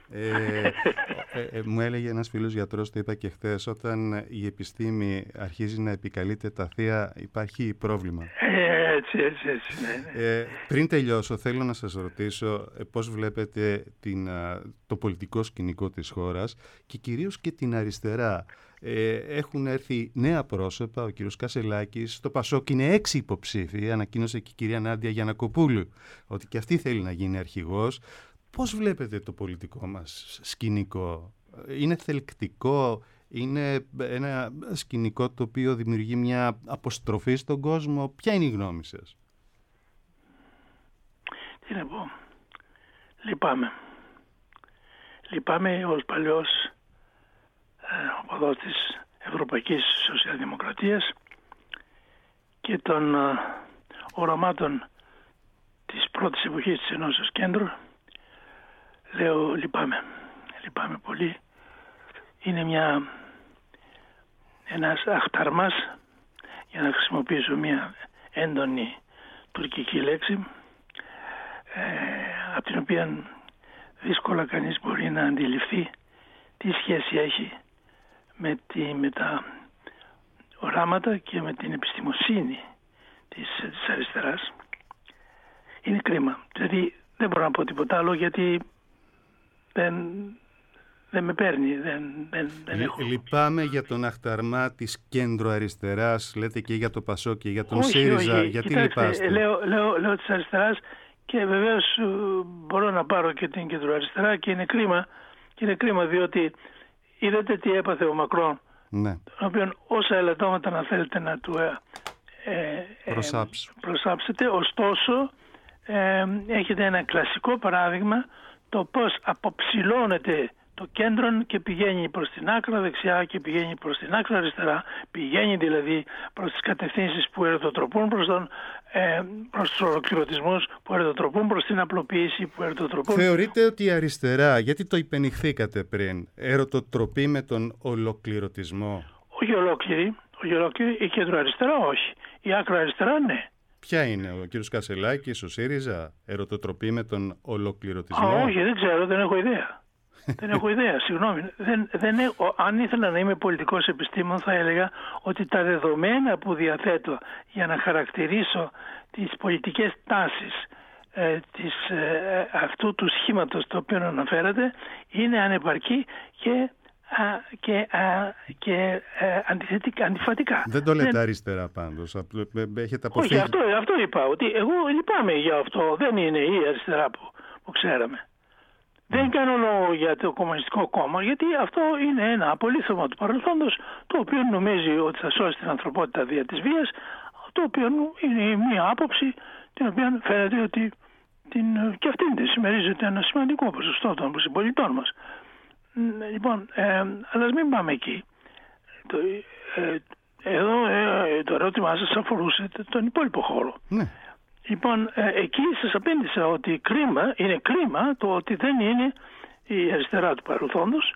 Ε, ε, ε, μου έλεγε ένας φίλος γιατρός, το είπα και χθες, όταν η επιστήμη αρχίζει να επικαλείται τα θεία υπάρχει πρόβλημα. Ε, έτσι, έτσι, έτσι. Ναι, ναι. Ε, πριν τελειώσω, θέλω να σας ρωτήσω ε, πώς βλέπετε την, α, το πολιτικό σκηνικό της χώρας και κυρίως και την αριστερά. Ε, έχουν έρθει νέα πρόσωπα, ο κύριος Κασελάκης, στο Πασόκ είναι έξι υποψήφοι, ανακοίνωσε και η κυρία Νάντια Γιαννακοπούλου ότι και αυτή θέλει να γίνει αρχηγός. Πώς βλέπετε το πολιτικό μας σκηνικό? Είναι θελκτικό, είναι ένα σκηνικό το οποίο δημιουργεί μια αποστροφή στον κόσμο? Ποια είναι η γνώμη σας? Τι να πω. Λυπάμαι. Λυπάμαι ως παλιός ε, οπαδός της Ευρωπαϊκής Σοσιαλδημοκρατίας και των ε, οραμάτων της πρώτης εποχής της Ενώσεως Κέντρου. Λέω λυπάμαι. Λυπάμαι πολύ. Είναι μια, ένας αχταρμάς, για να χρησιμοποιήσω μια έντονη τουρκική λέξη, ε, από την οποία δύσκολα κανείς μπορεί να αντιληφθεί τι σχέση έχει με, τη, με τα οράματα και με την επιστημοσύνη της, της αριστεράς. Είναι κρίμα. Δηλαδή δεν μπορώ να πω τίποτα άλλο, γιατί δεν, δεν με παίρνει. Δεν, δεν, δεν έχω. Λυπάμαι για τον αχταρμά της κέντρο αριστεράς, λέτε, και για το Πασόκ και για τον όχι, ΣΥΡΙΖΑ. όχι. Γιατί Κοιτάξτε, λυπάστε? Λέω, λέω, λέω της αριστεράς και βεβαίως μπορώ να πάρω και την κεντροαριστερά και είναι κρίμα, και είναι κρίμα διότι είδατε τι έπαθε ο Μακρόν, ναι, τον οποίον όσα ελαττώματα να θέλετε να του ε, ε, Προσάψου. προσάψετε, ωστόσο ε, έχετε ένα κλασικό παράδειγμα το πώς αποψηλώνεται το κέντρο και πηγαίνει προς την άκρα δεξιά και πηγαίνει προς την άκρα αριστερά, πηγαίνει δηλαδή προς τις κατευθύνσεις που ερωτοτροπούν προς, τον, ε, προς τους ολοκληρωτισμούς που ερωτοτροπούν, προς την απλοποίηση που ερωτοτροπούν. Θεωρείτε ότι η αριστερά, γιατί το υπενηχθήκατε πριν, ερωτοτροπεί με τον ολοκληρωτισμό? Όχι ολόκληρη, όχι ολόκληρη, η κέντρο-αριστερά όχι, η άκρα-αριστερά ναι. Ποια είναι, ο κύριος Κασελάκης, ο ΣΥΡΙΖΑ, ερωτοτροπεί με τον ολοκληρωτισμό? Α, όχι, δεν ξέρω, δεν έχω ιδέα. δεν έχω ιδέα, συγγνώμη. Δεν, δεν έχω, αν ήθελα να είμαι πολιτικός επιστήμον θα έλεγα ότι τα δεδομένα που διαθέτω για να χαρακτηρίσω τις πολιτικές τάσεις ε, της, ε, αυτού του σχήματος το οποίο αναφέρατε είναι ανεπαρκή και Α, και, α, και ε, αντιθετικά, αντιφατικά. Δεν το λέτε δεν... αριστερά πάντως. Έχετε αποφύγει. Όχι, αυτό, αυτό είπα. Ότι εγώ λυπάμαι για αυτό. Δεν είναι η αριστερά που, που ξέραμε. Mm. Δεν κάνω λόγο για το Κομμουνιστικό Κόμμα, γιατί αυτό είναι ένα απολύθωμα του παρελθόντος, το οποίο νομίζει ότι θα σώσει την ανθρωπότητα δια της βίας, το οποίο είναι μια άποψη την οποία φαίνεται ότι την, και αυτήν τη συμμερίζεται ένα σημαντικό ποσοστό των συμπολιτών μας. Λοιπόν, ε, αλλά ας μην πάμε εκεί. Το, ε, εδώ ε, το ερώτημά σας αφορούσε τον υπόλοιπο χώρο. Ναι. Λοιπόν, ε, εκεί σας απέντησα ότι κρίμα, είναι κρίμα το ότι δεν είναι η αριστερά του παρελθόντος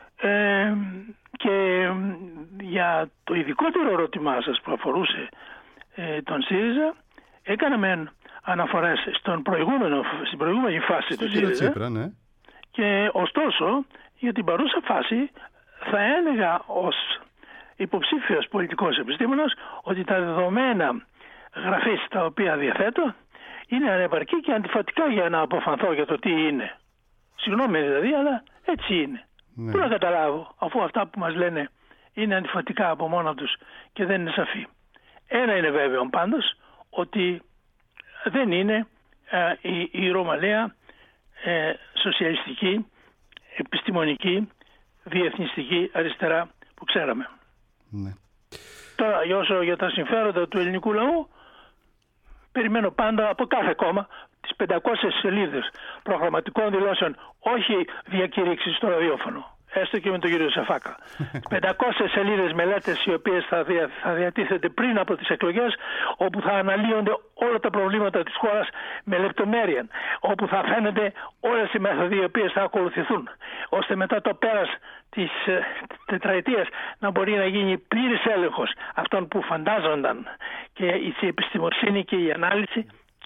ε, και για το ειδικότερο ερώτημά σας που αφορούσε ε, τον ΣΥΡΙΖΑ έκαναμε αναφορές στον προηγούμενο, στην προηγούμενη φάση του ΣΥΡΙΖΑ. Τσίπρα, ναι. Και ωστόσο για την παρούσα φάση θα έλεγα ως υποψήφιος πολιτικός επιστήμονας ότι τα δεδομένα γραφής τα οποία διαθέτω είναι ανεπαρκή και αντιφατικά για να αποφανθώ για το τι είναι. Συγγνώμη δηλαδή, αλλά έτσι είναι. Ναι. Πού να καταλάβω, αφού αυτά που μας λένε είναι αντιφατικά από μόνα τους και δεν είναι σαφή. Ένα είναι βέβαιο πάντως, ότι δεν είναι ε, η, η Ρωμαλαία ε, σοσιαλιστική, επιστημονική, διεθνιστική αριστερά που ξέραμε. Ναι. Τώρα, όσο για τα συμφέροντα του ελληνικού λαού, περιμένω πάντα από κάθε κόμμα τις πεντακόσιες σελίδες προγραμματικών δηλώσεων, όχι διακηρύξεις στο ραδιόφωνο, έστω και με τον κύριο Σαφάκα. πεντακόσιες σελίδες μελέτες οι οποίες θα, δια, θα διατίθεται πριν από τις εκλογές, όπου θα αναλύονται όλα τα προβλήματα της χώρας με λεπτομέρεια, όπου θα φαίνονται όλες οι μέθοδοι οι οποίες θα ακολουθηθούν, ώστε μετά το πέρας της ε, τετραετίας να μπορεί να γίνει πλήρης έλεγχος αυτών που φαντάζονταν και η επιστημοσύνη και η ανάλυση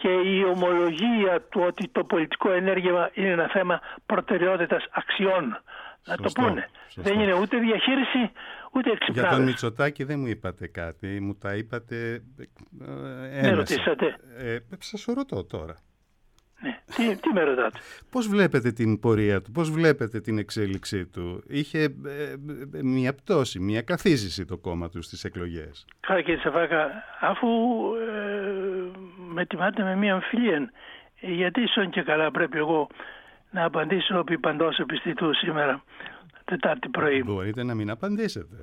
και η ομολογία του ότι το πολιτικό ενέργεια είναι ένα θέμα προτεραιότητας αξιών. Να Σωστό, το πούνε. σωστό. Δεν είναι ούτε διαχείριση ούτε εξυπνάδες. Για τον Μητσοτάκη δεν μου είπατε κάτι, μου τα είπατε ε, Με ρωτήσατε. Ε, σας ρωτώ τώρα. Ναι. Τι, τι με ρωτάτε? Πώς βλέπετε την πορεία του, πώς βλέπετε την εξέλιξή του? Είχε ε, ε, μια πτώση, μια καθίζηση το κόμμα του στις εκλογές. Καλά κύριε Τσαφάκα, αφού ε, με τιμάτε με μια αμφιλία, γιατί ίσον και καλά πρέπει εγώ να απαντήσω επί παντός επιστητού σήμερα, Τετάρτη πρωί. Μπορείτε να μην απαντήσετε.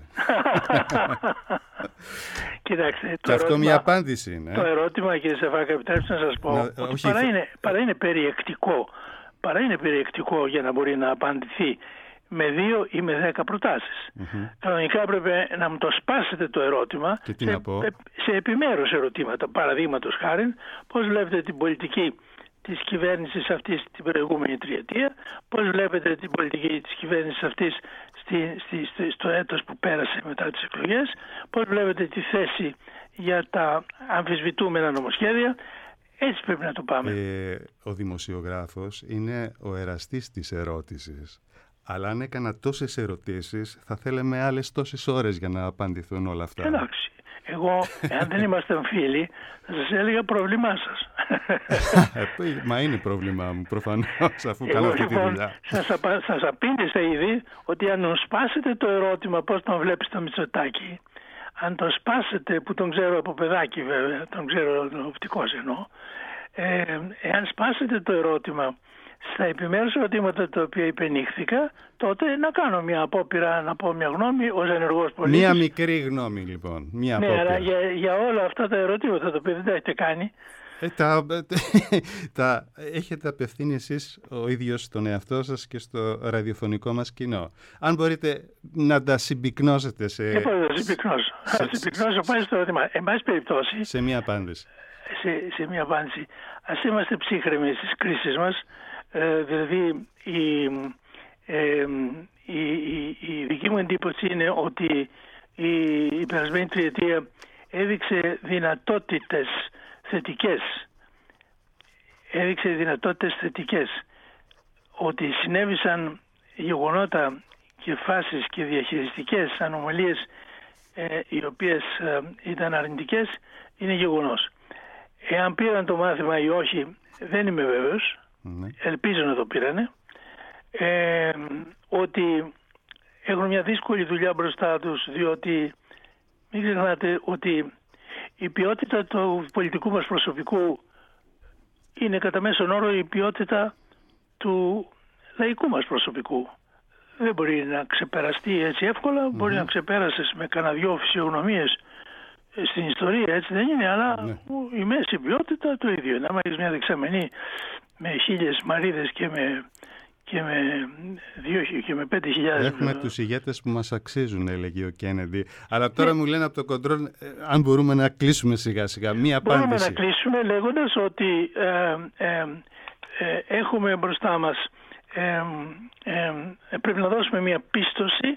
Κοιτάξτε, το και αυτό ερώτημα, μια απάντηση είναι. Το ερώτημα, κύριε Σεφάκα, επιτρέψτε να σας πω, να, ότι όχι, παρά, θα... είναι, παρά, είναι περιεκτικό, παρά είναι περιεκτικό για να μπορεί να απαντηθεί με δύο ή με δέκα προτάσεις. Mm-hmm. Κανονικά έπρεπε να μου το σπάσετε το ερώτημα και τι σε, να πω? σε επιμέρους ερωτήματα. Παραδείγματος χάριν, πώς βλέπετε την πολιτική της κυβέρνησης αυτής την προηγούμενη τριετία, πώς βλέπετε την πολιτική της κυβέρνησης αυτής στη, στη, στη, στο έτος που πέρασε μετά τις εκλογές, πώς βλέπετε τη θέση για τα αμφισβητούμενα νομοσχέδια. Έτσι πρέπει να το πάμε. Ε, ο δημοσιογράφος είναι ο εραστής της ερώτησης. Αλλά αν έκανα τόσες ερωτήσεις, θα θέλαμε άλλες τόσες ώρες για να απαντηθούν όλα αυτά. Εντάξει. Εγώ, εάν δεν ήμασταν φίλοι, θα σας έλεγα πρόβλημά σας. Μα είναι πρόβλημά μου, προφανώς, αφού Εγώ, κάνω αυτή τη λοιπόν, δουλειά. Σας, απα... σας απήντησα ήδη ότι αν σπάσετε το ερώτημα πώς τον βλέπεις το Μητσοτάκη, αν το σπάσετε, που τον ξέρω από παιδάκι βέβαια, τον ξέρω οπτικός εννοώ, ε, εάν σπάσετε το ερώτημα στα επιμέρους ερωτήματα τα οποία υπενήχθηκα, τότε να κάνω μια απόπειρα να πω μια γνώμη ως ενεργός πολίτης. Μια μικρή γνώμη λοιπόν. Μια ναι, απόπειρα. αλλά για, για όλα αυτά τα ερωτήματα τα οποία δεν τα έχετε κάνει. Ε, τα, τα έχετε απευθύνει εσείς ο ίδιος στον εαυτό σας και στο ραδιοφωνικό μας κοινό. Αν μπορείτε να τα συμπυκνώσετε σε... Και πώς θα συμπυκνώσω. Θα συμπυκνώσω πάει στο ερώτημα. Εν πάση περιπτώσει... Σε μια απάντηση. Σε, σε μια απάντηση. Ας είμαστε ψύχρεμοι στις κρίσεις μας. Ε, δηλαδή η, ε, η, η, η δική μου εντύπωση είναι ότι η, η περασμένη τριετία έδειξε δυνατότητες θετικές. Έδειξε δυνατότητες θετικές. Ότι συνέβησαν γεγονότα και φάσεις και διαχειριστικές ανομαλίες ε, οι οποίες ε, ήταν αρνητικές είναι γεγονός. Εάν πήραν το μάθημα ή όχι δεν είμαι βέβαιος. Mm-hmm. Ελπίζω να το πήρανε. Ε, ότι έχουν μια δύσκολη δουλειά μπροστά τους, διότι μην ξεχνάτε ότι η ποιότητα του πολιτικού μας προσωπικού είναι κατά μέσον όρο η ποιότητα του λαϊκού μας προσωπικού. Δεν μπορεί να ξεπεραστεί έτσι εύκολα, mm-hmm. μπορεί να ξεπέρασες με κανένα δυο φυσιογνωμίες στην ιστορία, έτσι δεν είναι, αλλά mm-hmm. η μέση ποιότητα το ίδιο. Να έχεις μια δεξαμενή με χίλιες μαρίδες και με, και με, δύο, και με πέντε χιλιάδες... Έχουμε τους ηγέτες που μας αξίζουν, έλεγε ο Κέννεντι. Αλλά τώρα ναι. μου λένε από το κοντρόλ, ε, αν μπορούμε να κλείσουμε σιγά σιγά. Μία απάντηση. Μπορούμε να κλείσουμε λέγοντας ότι ε, ε, ε, έχουμε μπροστά μας, ε, ε, ε, πρέπει να δώσουμε μία πίστοση,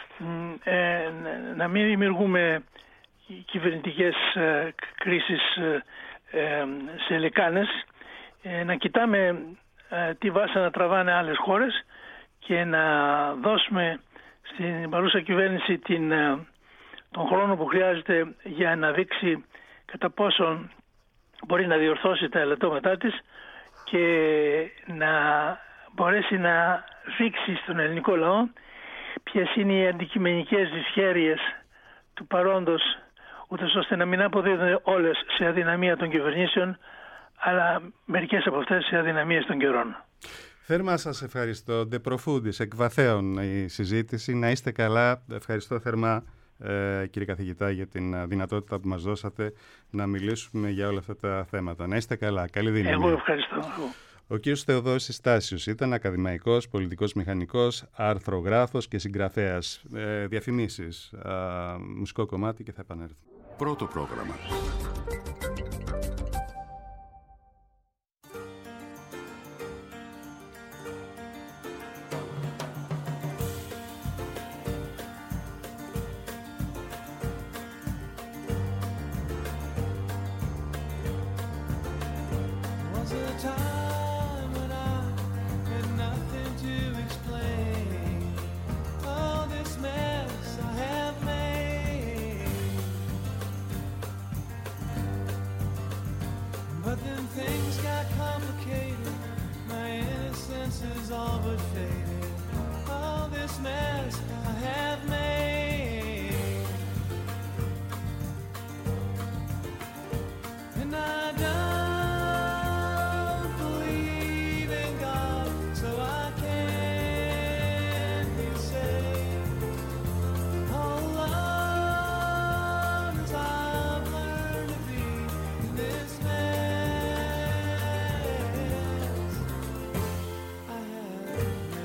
ε, να μην δημιουργούμε κυβερνητικές ε, κρίσεις ε, ε, σε λεκάνες, να κοιτάμε ε, τι βάσανα τραβάνε άλλες χώρες και να δώσουμε στην παρούσα κυβέρνηση την, ε, τον χρόνο που χρειάζεται για να δείξει κατά πόσον μπορεί να διορθώσει τα ελαττώματά της και να μπορέσει να δείξει στον ελληνικό λαό ποιες είναι οι αντικειμενικές δυσχέρειες του παρόντος, ούτως ώστε να μην αποδίδονται όλες σε αδυναμία των κυβερνήσεων, αλλά μερικές από αυτές σε αδυναμίες των καιρών. Θέρμα σας ευχαριστώ. De profundis, εκβαθέων η συζήτηση. Να είστε καλά. Ευχαριστώ θερμά, ε, κύριε καθηγητά, για την δυνατότητα που μας δώσατε να μιλήσουμε για όλα αυτά τα θέματα. Να είστε καλά. Καλή δύναμη. Εγώ ευχαριστώ. Ο κύριος Θεοδόσης Στάσιος ήταν ακαδημαϊκός, πολιτικός μηχανικός, αρθρογράφος και συγγραφέας. Ε, διαφημίσεις, ε, μουσικό κομμάτι και θα επανέλθω. Πρώτο πρόγραμμα. But then things got complicated, my innocence is all but faded. All this mess I have made, and I don't believe in God, so I can't be saved. All alone as I've learned to be in this mess I have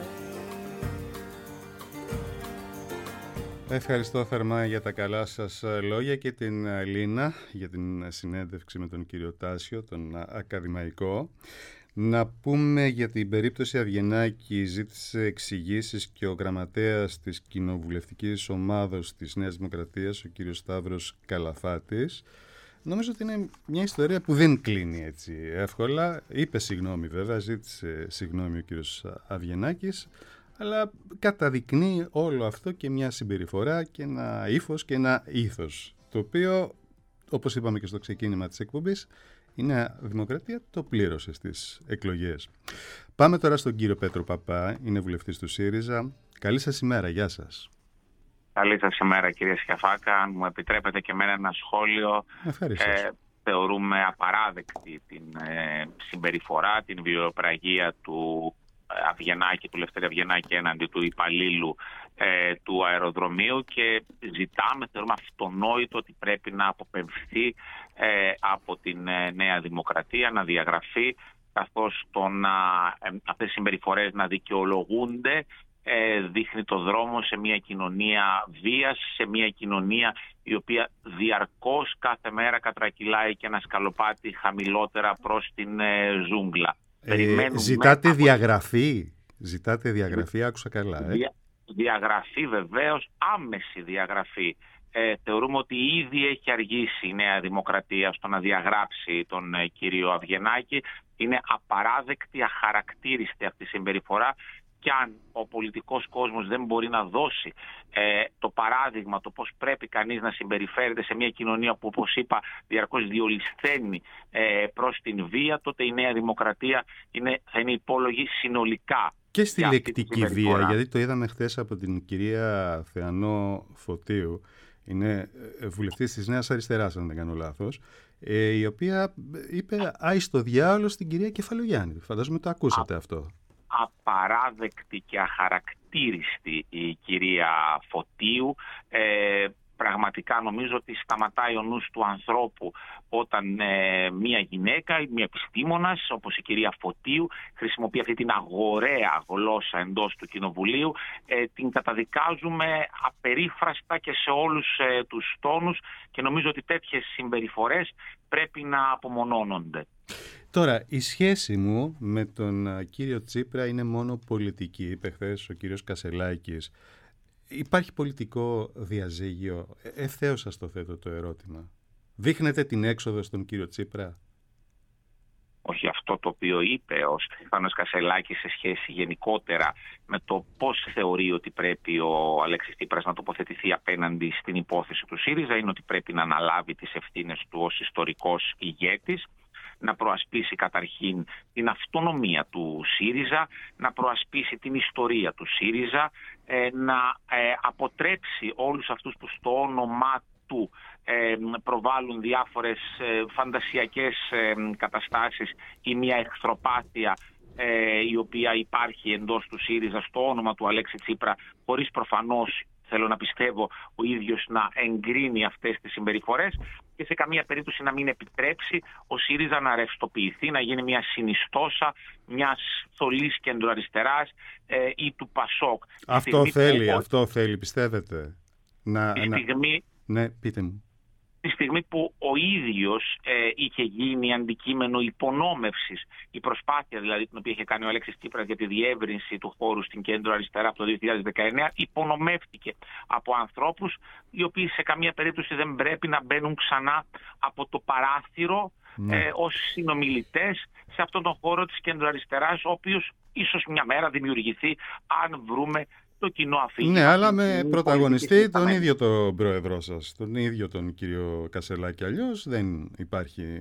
made. Ευχαριστώ θερμά για τα καλά σας λόγια και την Λίνα για την συνέντευξη με τον κύριο Τάσιο, τον ακαδημαϊκό. Να πούμε για την περίπτωση Αβγενάκη, ζήτησε εξηγήσεις και ο γραμματέας της κοινοβουλευτικής ομάδος της Νέας Δημοκρατίας, ο κύριος Σταύρος Καλαφάτης. Νομίζω ότι είναι μια ιστορία που δεν κλείνει έτσι εύκολα. Είπε συγγνώμη βέβαια, ζήτησε συγγνώμη ο κύριος Αβγενάκης, αλλά καταδεικνύει όλο αυτό και μια συμπεριφορά και ένα ύφος και ένα ήθος, το οποίο, όπως είπαμε και στο ξεκίνημα της εκπομπής, η Νέα Δημοκρατία το πλήρωσε στις εκλογές. Πάμε τώρα στον κύριο Πέτρο Παπά, είναι βουλευτής του ΣΥΡΙΖΑ. Καλή σας ημέρα, γεια σας. Καλή σας ημέρα κύριε Σκιαφάκα. Αν μου επιτρέπετε και εμένα ένα σχόλιο. Ε, θεωρούμε απαράδεκτη την ε, συμπεριφορά, την βιοπραγία του Αβγενάκη, του Λευτέρη Αβγενάκη έναντι του υπαλλήλου ε, του αεροδρομίου και ζητάμε, θεωρούμε αυτονόητο ότι πρέπει να αποπεμφθεί ε, από την ε, Νέα Δημοκρατία, να διαγραφεί, καθώς το να, ε, αυτές οι συμπεριφορές να δικαιολογούνται ε, δείχνει το δρόμο σε μια κοινωνία βίας, σε μια κοινωνία η οποία διαρκώς κάθε μέρα κατρακυλάει και ένα σκαλοπάτι χαμηλότερα προς την ε, ζούγκλα. Ε, ζητάτε διαγραφή, ζητάτε διαγραφή, άκουσα καλά. Ε. Δια, διαγραφή βεβαίως, άμεση διαγραφή. Ε, θεωρούμε ότι ήδη έχει αργήσει η Νέα Δημοκρατία στο να διαγράψει τον ε, κύριο Αβγενάκη. Είναι απαράδεκτη, αχαρακτήριστη αυτή η συμπεριφορά. Και αν ο πολιτικός κόσμος δεν μπορεί να δώσει ε, το παράδειγμα, το πώς πρέπει κανείς να συμπεριφέρεται σε μια κοινωνία που, όπως είπα, διαρκώς διολυσθένει ε, προς την βία, τότε η Νέα Δημοκρατία είναι, θα είναι υπόλογη συνολικά. Και στη λεκτική βία, γιατί το είδαμε χθες από την κυρία Θεανό Φωτίου, είναι βουλευτής της Νέας Αριστεράς, αν δεν κάνω λάθος, ε, η οποία είπε «Άι στο διάολο» στην κυρία Κεφαλογιάννη. Φαντάζομαι το ακούσατε Α. αυτό. Απαράδεκτη και αχαρακτήριστη η κυρία Φωτίου. Ε, πραγματικά νομίζω ότι σταματάει ο νους του ανθρώπου όταν ε, μια γυναίκα ή μια επιστήμονας όπως η κυρία Φωτίου χρησιμοποιεί αυτή την αγοραία γλώσσα εντός του Κοινοβουλίου. Ε, την καταδικάζουμε απερίφραστα και σε όλους ε, τους τόνους και νομίζω ότι τέτοιες συμπεριφορές πρέπει να απομονώνονται. Τώρα, η σχέση μου με τον κύριο Τσίπρα είναι μόνο πολιτική, είπε χθες ο κύριος Κασελάκης. Υπάρχει πολιτικό διαζύγιο? Ευθέως σας το θέτω το ερώτημα. Δείχνετε την έξοδο στον κύριο Τσίπρα? Όχι, αυτό το οποίο είπε ο Στέφανος Κασελάκης σε σχέση γενικότερα με το πώς θεωρεί ότι πρέπει ο Αλέξης Τσίπρας να τοποθετηθεί απέναντι στην υπόθεση του ΣΥΡΙΖΑ είναι ότι πρέπει να αναλάβει τις ευθύνες του ως ιστορικός ηγέτης, να προασπίσει καταρχήν την αυτονομία του ΣΥΡΙΖΑ, να προασπίσει την ιστορία του ΣΥΡΙΖΑ, να αποτρέψει όλους αυτούς που στο όνομά του προβάλλουν διάφορες φαντασιακές καταστάσεις ή μια εχθροπάθεια η οποία υπάρχει εντός του ΣΥΡΙΖΑ στο όνομα του Αλέξη Τσίπρα, χωρίς προφανώς, θέλω να πιστεύω, ο ίδιος να εγκρίνει αυτές τις συμπεριφορές και σε καμία περίπτωση να μην επιτρέψει ο ΣΥΡΙΖΑ να ρευστοποιηθεί, να γίνει μια συνιστόσα μιας θολής κεντροαριστεράς ε, ή του ΠΑΣΟΚ. Αυτό θέλει, που... αυτό θέλει, πιστεύετε? Να, τη στιγμή... να... Ναι, πείτε μου. Τη στιγμή που ο ίδιος ε, είχε γίνει αντικείμενο υπονόμευσης, η προσπάθεια δηλαδή την οποία είχε κάνει ο Αλέξης Τσίπρας για τη διεύρυνση του χώρου στην κέντρο αριστερά από το δύο χιλιάδες δεκαεννέα, υπονομεύτηκε από ανθρώπους οι οποίοι σε καμία περίπτωση δεν πρέπει να μπαίνουν ξανά από το παράθυρο ναι. ε, ως συνομιλητές σε αυτόν τον χώρο της κέντρο αριστεράς, ο οποίος ίσως μια μέρα δημιουργηθεί αν βρούμε το κοινό αφήγημα. Ναι, αλλά με πρωταγωνιστή τον ίδιο τον πρόεδρό σας, τον ίδιο τον κύριο Κασελάκη. Αλλιώς δεν υπάρχει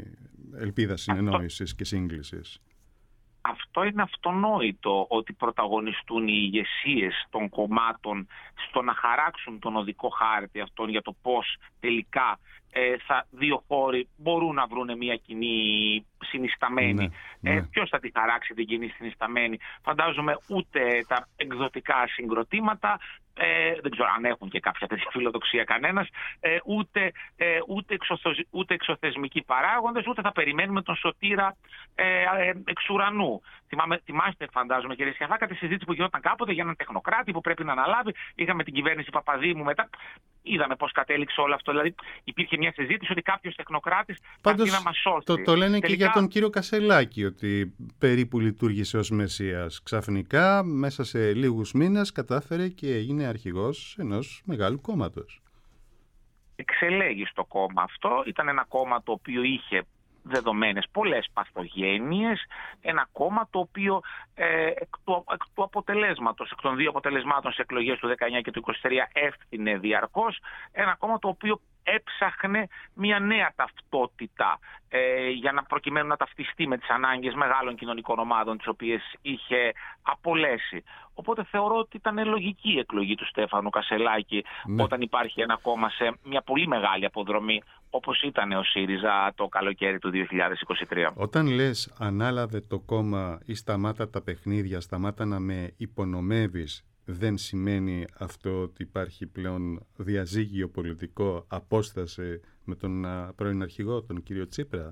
ελπίδα συνεννόησης και σύγκλησης. Αυτό είναι αυτονόητο, ότι πρωταγωνιστούν οι ηγεσίες των κομμάτων στο να χαράξουν τον οδικό χάρτη αυτόν για το πώς τελικά ε, θα, δύο χώροι μπορούν να βρουν μια κοινή συνισταμένη. Ναι, ναι. Ε, ποιος θα τη χαράξει την κοινή συνισταμένη? Φαντάζομαι ούτε τα εκδοτικά συγκροτήματα, ε, δεν ξέρω αν έχουν και κάποια τέτοια φιλοδοξία κανένας, ε, ούτε, ε, ούτε, εξωθος, ούτε εξωθεσμικοί παράγοντες, ούτε θα περιμένουμε τον σωτήρα ε, ε, εξ ουρανού. Θυμάμαι, θυμάστε, φαντάζομαι, κύριε Σιαφάκα, τη συζήτηση που γινόταν κάποτε για έναν τεχνοκράτη που πρέπει να αναλάβει. Είχαμε την κυβέρνηση Παπαδήμου μετά. Είδαμε πώς κατέληξε όλο αυτό. Δηλαδή, υπήρχε μια συζήτηση ότι κάποιος τεχνοκράτης θα έρθει να μας σώσει. Το, το λένε τελικά... και για τον κύριο Κασελάκη, ότι περίπου λειτουργήσε ως μεσσίας. Ξαφνικά, μέσα σε λίγους μήνες, κατάφερε και έγινε αρχηγός ενός μεγάλου κόμματος. Εξελέγει στο κόμμα αυτό. Ήταν ένα κόμμα το οποίο είχε δεδομένες πολλές παθογένειες, ένα κόμμα το οποίο ε, εκ, του, εκ του αποτελέσματος, εκ των δύο αποτελεσμάτων σε εκλογές του δεκαεννιά και του είκοσι τρία εύθυνε διαρκώς, ένα κόμμα το οποίο έψαχνε μια νέα ταυτότητα ε, για να προκειμένου να ταυτιστεί με τις ανάγκες μεγάλων κοινωνικών ομάδων τις οποίες είχε απολέσει. Οπότε θεωρώ ότι ήταν λογική η εκλογή του Στέφανου Κασελάκη, ναι, όταν υπάρχει ένα κόμμα σε μια πολύ μεγάλη αποδρομή όπως ήταν ο ΣΥΡΙΖΑ το καλοκαίρι του δύο χιλιάδες είκοσι τρία. Όταν λες ανάλαβε το κόμμα ή σταμάτα τα παιχνίδια, σταμάτα να με υπονομεύεις, δεν σημαίνει αυτό ότι υπάρχει πλέον διαζύγιο πολιτικό, απόσταση με τον πρώην αρχηγό, τον κύριο Τσίπρα?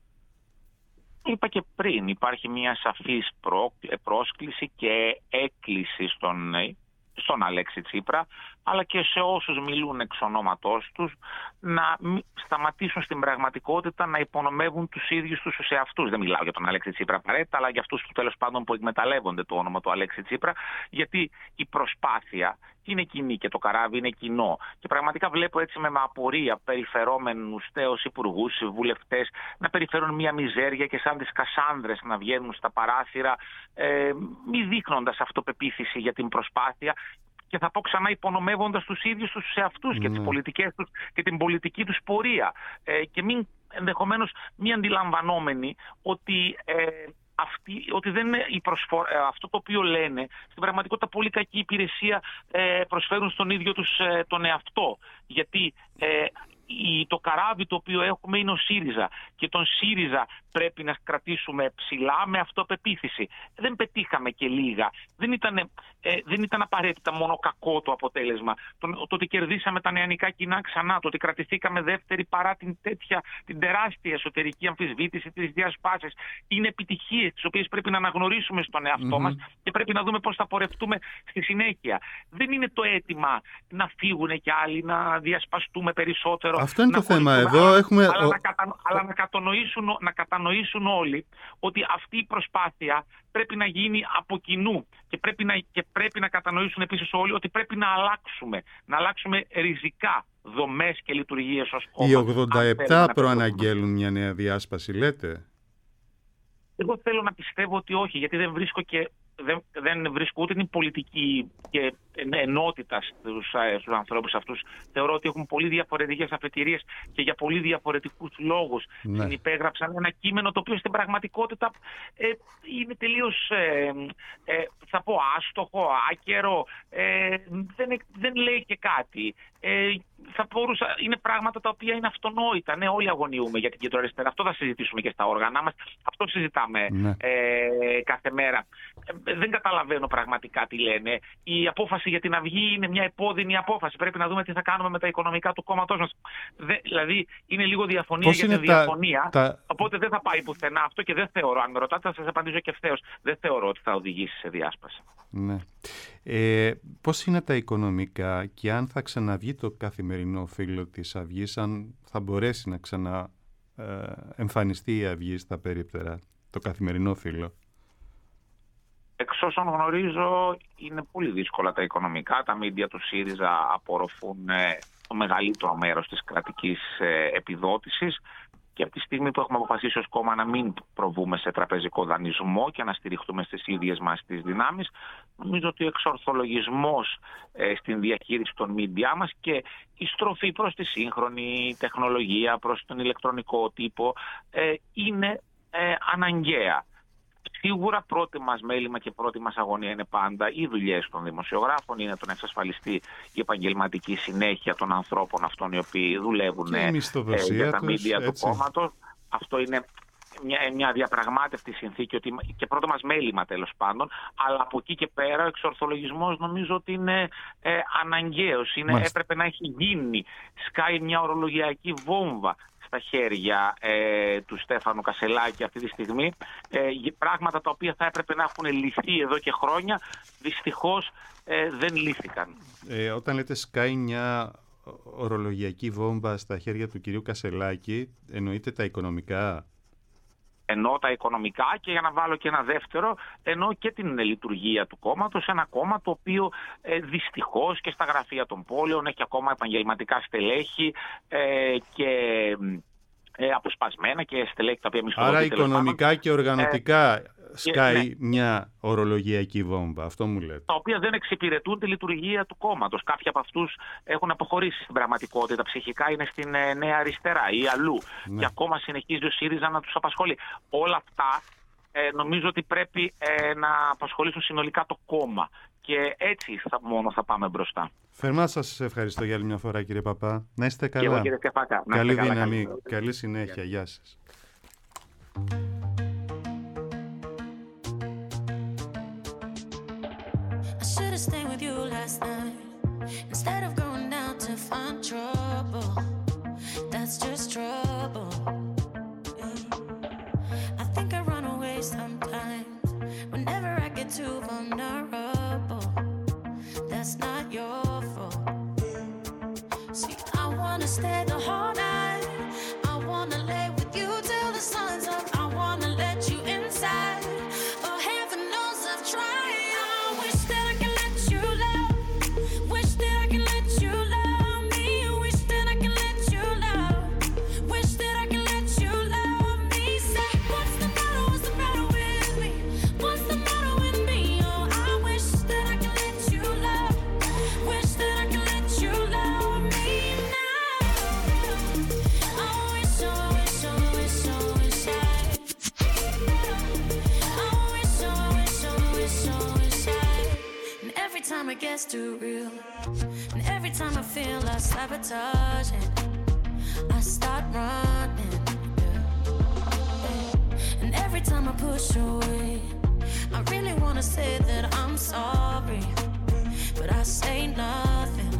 Είπα και πριν, υπάρχει μια σαφής πρόσκληση και έκκληση στον, στον Αλέξη Τσίπρα, αλλά και σε όσους μιλούν εξ ονόματός τους, να σταματήσουν στην πραγματικότητα να υπονομεύουν τους ίδιους τους σε αυτούς. Δεν μιλάω για τον Αλέξη Τσίπρα απαραίτητα, αλλά για αυτούς που τέλος πάντων που εκμεταλλεύονται το όνομα του Αλέξη Τσίπρα, γιατί η προσπάθεια είναι κοινή και το καράβι είναι κοινό. Και πραγματικά βλέπω έτσι με απορία περιφερόμενους τέος υπουργούς, βουλευτές να περιφέρουν μια μιζέρια και σαν τις Κασάνδρες να βγαίνουν στα παράθυρα, ε, μη δείχνοντας αυτοπεποίθηση για την προσπάθεια. Και θα πω ξανά, υπονομεύοντας τους ίδιους τους σε αυτούς και ναι. τις πολιτικές τους και την πολιτική τους πορεία. Ε, και μην, ενδεχομένως μη αντιλαμβανόμενοι ότι, ε, αυτή, ότι δεν είναι η προσφορά, ε, αυτό το οποίο λένε, στην πραγματικότητα πολύ κακή υπηρεσία ε, προσφέρουν στον ίδιο τους ε, τον εαυτό. Γιατί ε, το καράβι το οποίο έχουμε είναι ο ΣΥΡΙΖΑ και τον ΣΥΡΙΖΑ πρέπει να κρατήσουμε ψηλά με αυτοπεποίθηση. Δεν πετύχαμε και λίγα. Δεν ήταν, ε, δεν ήταν απαραίτητα μόνο κακό το αποτέλεσμα. Το, το ότι κερδίσαμε τα νεανικά κοινά ξανά, το ότι κρατηθήκαμε δεύτερη παρά την, τέτοια, την τεράστια εσωτερική αμφισβήτηση της διασπάσης, είναι επιτυχίες τις οποίες πρέπει να αναγνωρίσουμε στον εαυτό mm-hmm. μας και πρέπει να δούμε πώς θα πορευτούμε στη συνέχεια. Δεν είναι το αίτημα να φύγουν και άλλοι, να διασπαστούμε περισσότερο. Αυτό είναι να το θέμα. αλλά, Εδώ έχουμε... αλλά, να, κατα... αλλά να, κατανοήσουν, να κατανοήσουν όλοι ότι αυτή η προσπάθεια πρέπει να γίνει από κοινού και πρέπει να, και πρέπει να κατανοήσουν επίσης όλοι ότι πρέπει να αλλάξουμε, να αλλάξουμε ριζικά δομές και λειτουργίες ως κόμμα. Οι ογδόντα επτά προαναγγέλουν μια νέα διάσπαση, λέτε? Εγώ θέλω να πιστεύω ότι όχι, γιατί δεν βρίσκω και δεν, δεν βρίσκω ούτε την πολιτική και ενότητα στους, στους ανθρώπους αυτούς. Θεωρώ ότι έχουν πολύ διαφορετικές αφετηρίες και για πολύ διαφορετικούς λόγους ναι. συνυπέγραψαν ένα κείμενο το οποίο στην πραγματικότητα ε, είναι τελείως, ε, ε, θα πω, άστοχο, άκερο, ε, δεν, δεν λέει και κάτι. Ε, θα μπορούσα, είναι πράγματα τα οποία είναι αυτονόητα. Ναι, όλοι αγωνιούμε για την κεντροαριστερά. Αυτό θα συζητήσουμε και στα όργανα μας. Αυτό συζητάμε ναι. ε, κάθε μέρα. Ε, δεν καταλαβαίνω πραγματικά τι λένε. Η απόφαση για την Αυγή είναι μια επώδυνη απόφαση. Πρέπει να δούμε τι θα κάνουμε με τα οικονομικά του κόμματός μας. Δε, δηλαδή είναι λίγο διαφωνία πώς για τη διαφωνία. Τα... Οπότε δεν θα πάει πουθενά αυτό και δεν θεωρώ. Αν με ρωτάτε, θα σας απαντήσω και ευθέως. Δεν θεωρώ ότι θα οδηγήσει σε διάσπαση. Ναι. Ε, πώς είναι τα οικονομικά και αν θα ξαναβγεί το καθημερινό φύλλο της Αυγής, αν θα μπορέσει να ξαναεμφανιστεί η Αυγή στα περίπτερα, το καθημερινό φύλλο? Εξ όσων γνωρίζω είναι πολύ δύσκολα τα οικονομικά. Τα μίντια του ΣΥΡΙΖΑ απορροφούν το μεγαλύτερο μέρος της κρατικής επιδότησης. Και από τη στιγμή που έχουμε αποφασίσει ως κόμμα να μην προβούμε σε τραπεζικό δανεισμό και να στηριχτούμε στις ίδιες μας τις δυνάμεις, νομίζω ότι ο εξορθολογισμός ε, στην διαχείριση των media μας και η στροφή προς τη σύγχρονη τεχνολογία, προς τον ηλεκτρονικό τύπο ε, είναι ε, αναγκαία. Σίγουρα πρώτη μας μέλημα και πρώτη μας αγωνία είναι πάντα οι δουλειές των δημοσιογράφων, είναι το να εξασφαλιστεί η επαγγελματική συνέχεια των ανθρώπων αυτών οι οποίοι δουλεύουν ε, για τα μίντια του κόμματος. Αυτό είναι μια, μια διαπραγμάτευτη συνθήκη ότι, και πρώτο μας μέλημα τέλος πάντων, αλλά από εκεί και πέρα ο εξορθολογισμός νομίζω ότι είναι ε, αναγκαίος, είναι, έπρεπε να έχει γίνει, σκάει μια ορολογιακή βόμβα στα χέρια ε, του Στέφανου Κασελάκη αυτή τη στιγμή, ε, πράγματα τα οποία θα έπρεπε να έχουν λυθεί εδώ και χρόνια, δυστυχώς ε, δεν λύθηκαν. Ε, όταν λέτε σκάει μια ορολογιακή βόμβα στα χέρια του κυρίου Κασελάκη, εννοείται τα οικονομικά? Εννοώ τα οικονομικά, και για να βάλω και ένα δεύτερο, εννοώ και την λειτουργία του κόμματος, ένα κόμμα το οποίο ε, δυστυχώς και στα γραφεία των πόλεων έχει ακόμα επαγγελματικά στελέχη ε, και ε, αποσπασμένα και στελέχη τα οποία μισθοδοτεί. Άρα οικονομικά και οργανωτικά ε, σκάει και, ναι. μια ορολογιακή βόμβα, αυτό μου λέτε. Τα οποία δεν εξυπηρετούν τη λειτουργία του κόμματος. Κάποιοι από αυτούς έχουν αποχωρήσει στην πραγματικότητα. Ψυχικά είναι στην ε, Νέα Αριστερά ή αλλού. Ναι. Και ακόμα συνεχίζει ο ΣΥΡΙΖΑ να τους απασχολεί. Όλα αυτά ε, νομίζω ότι πρέπει ε, να απασχολήσουν συνολικά το κόμμα. Και έτσι θα, μόνο θα πάμε μπροστά. Θερμά σας ευχαριστώ για άλλη μια φορά, κύριε Παπά. Να είστε καλά. Και εγώ, κύριε Στεφάκα. Να καλή είστε καλά, δύναμη, καλή, καλή συνέχεια. Γεια σας. Stayed with you last night instead of going down to find trouble. That's just trouble. Yeah. I think I run away sometimes whenever I get too vulnerable. That's not your fault. See, I wanna stay the whole night. I wanna lay with you till the sun's up. I wanna let you inside. Oh, heaven knows I've tried. It gets too real, and every time I feel like sabotaging, I start running, yeah. And every time I push away, I really wanna say that I'm sorry, but I say nothing.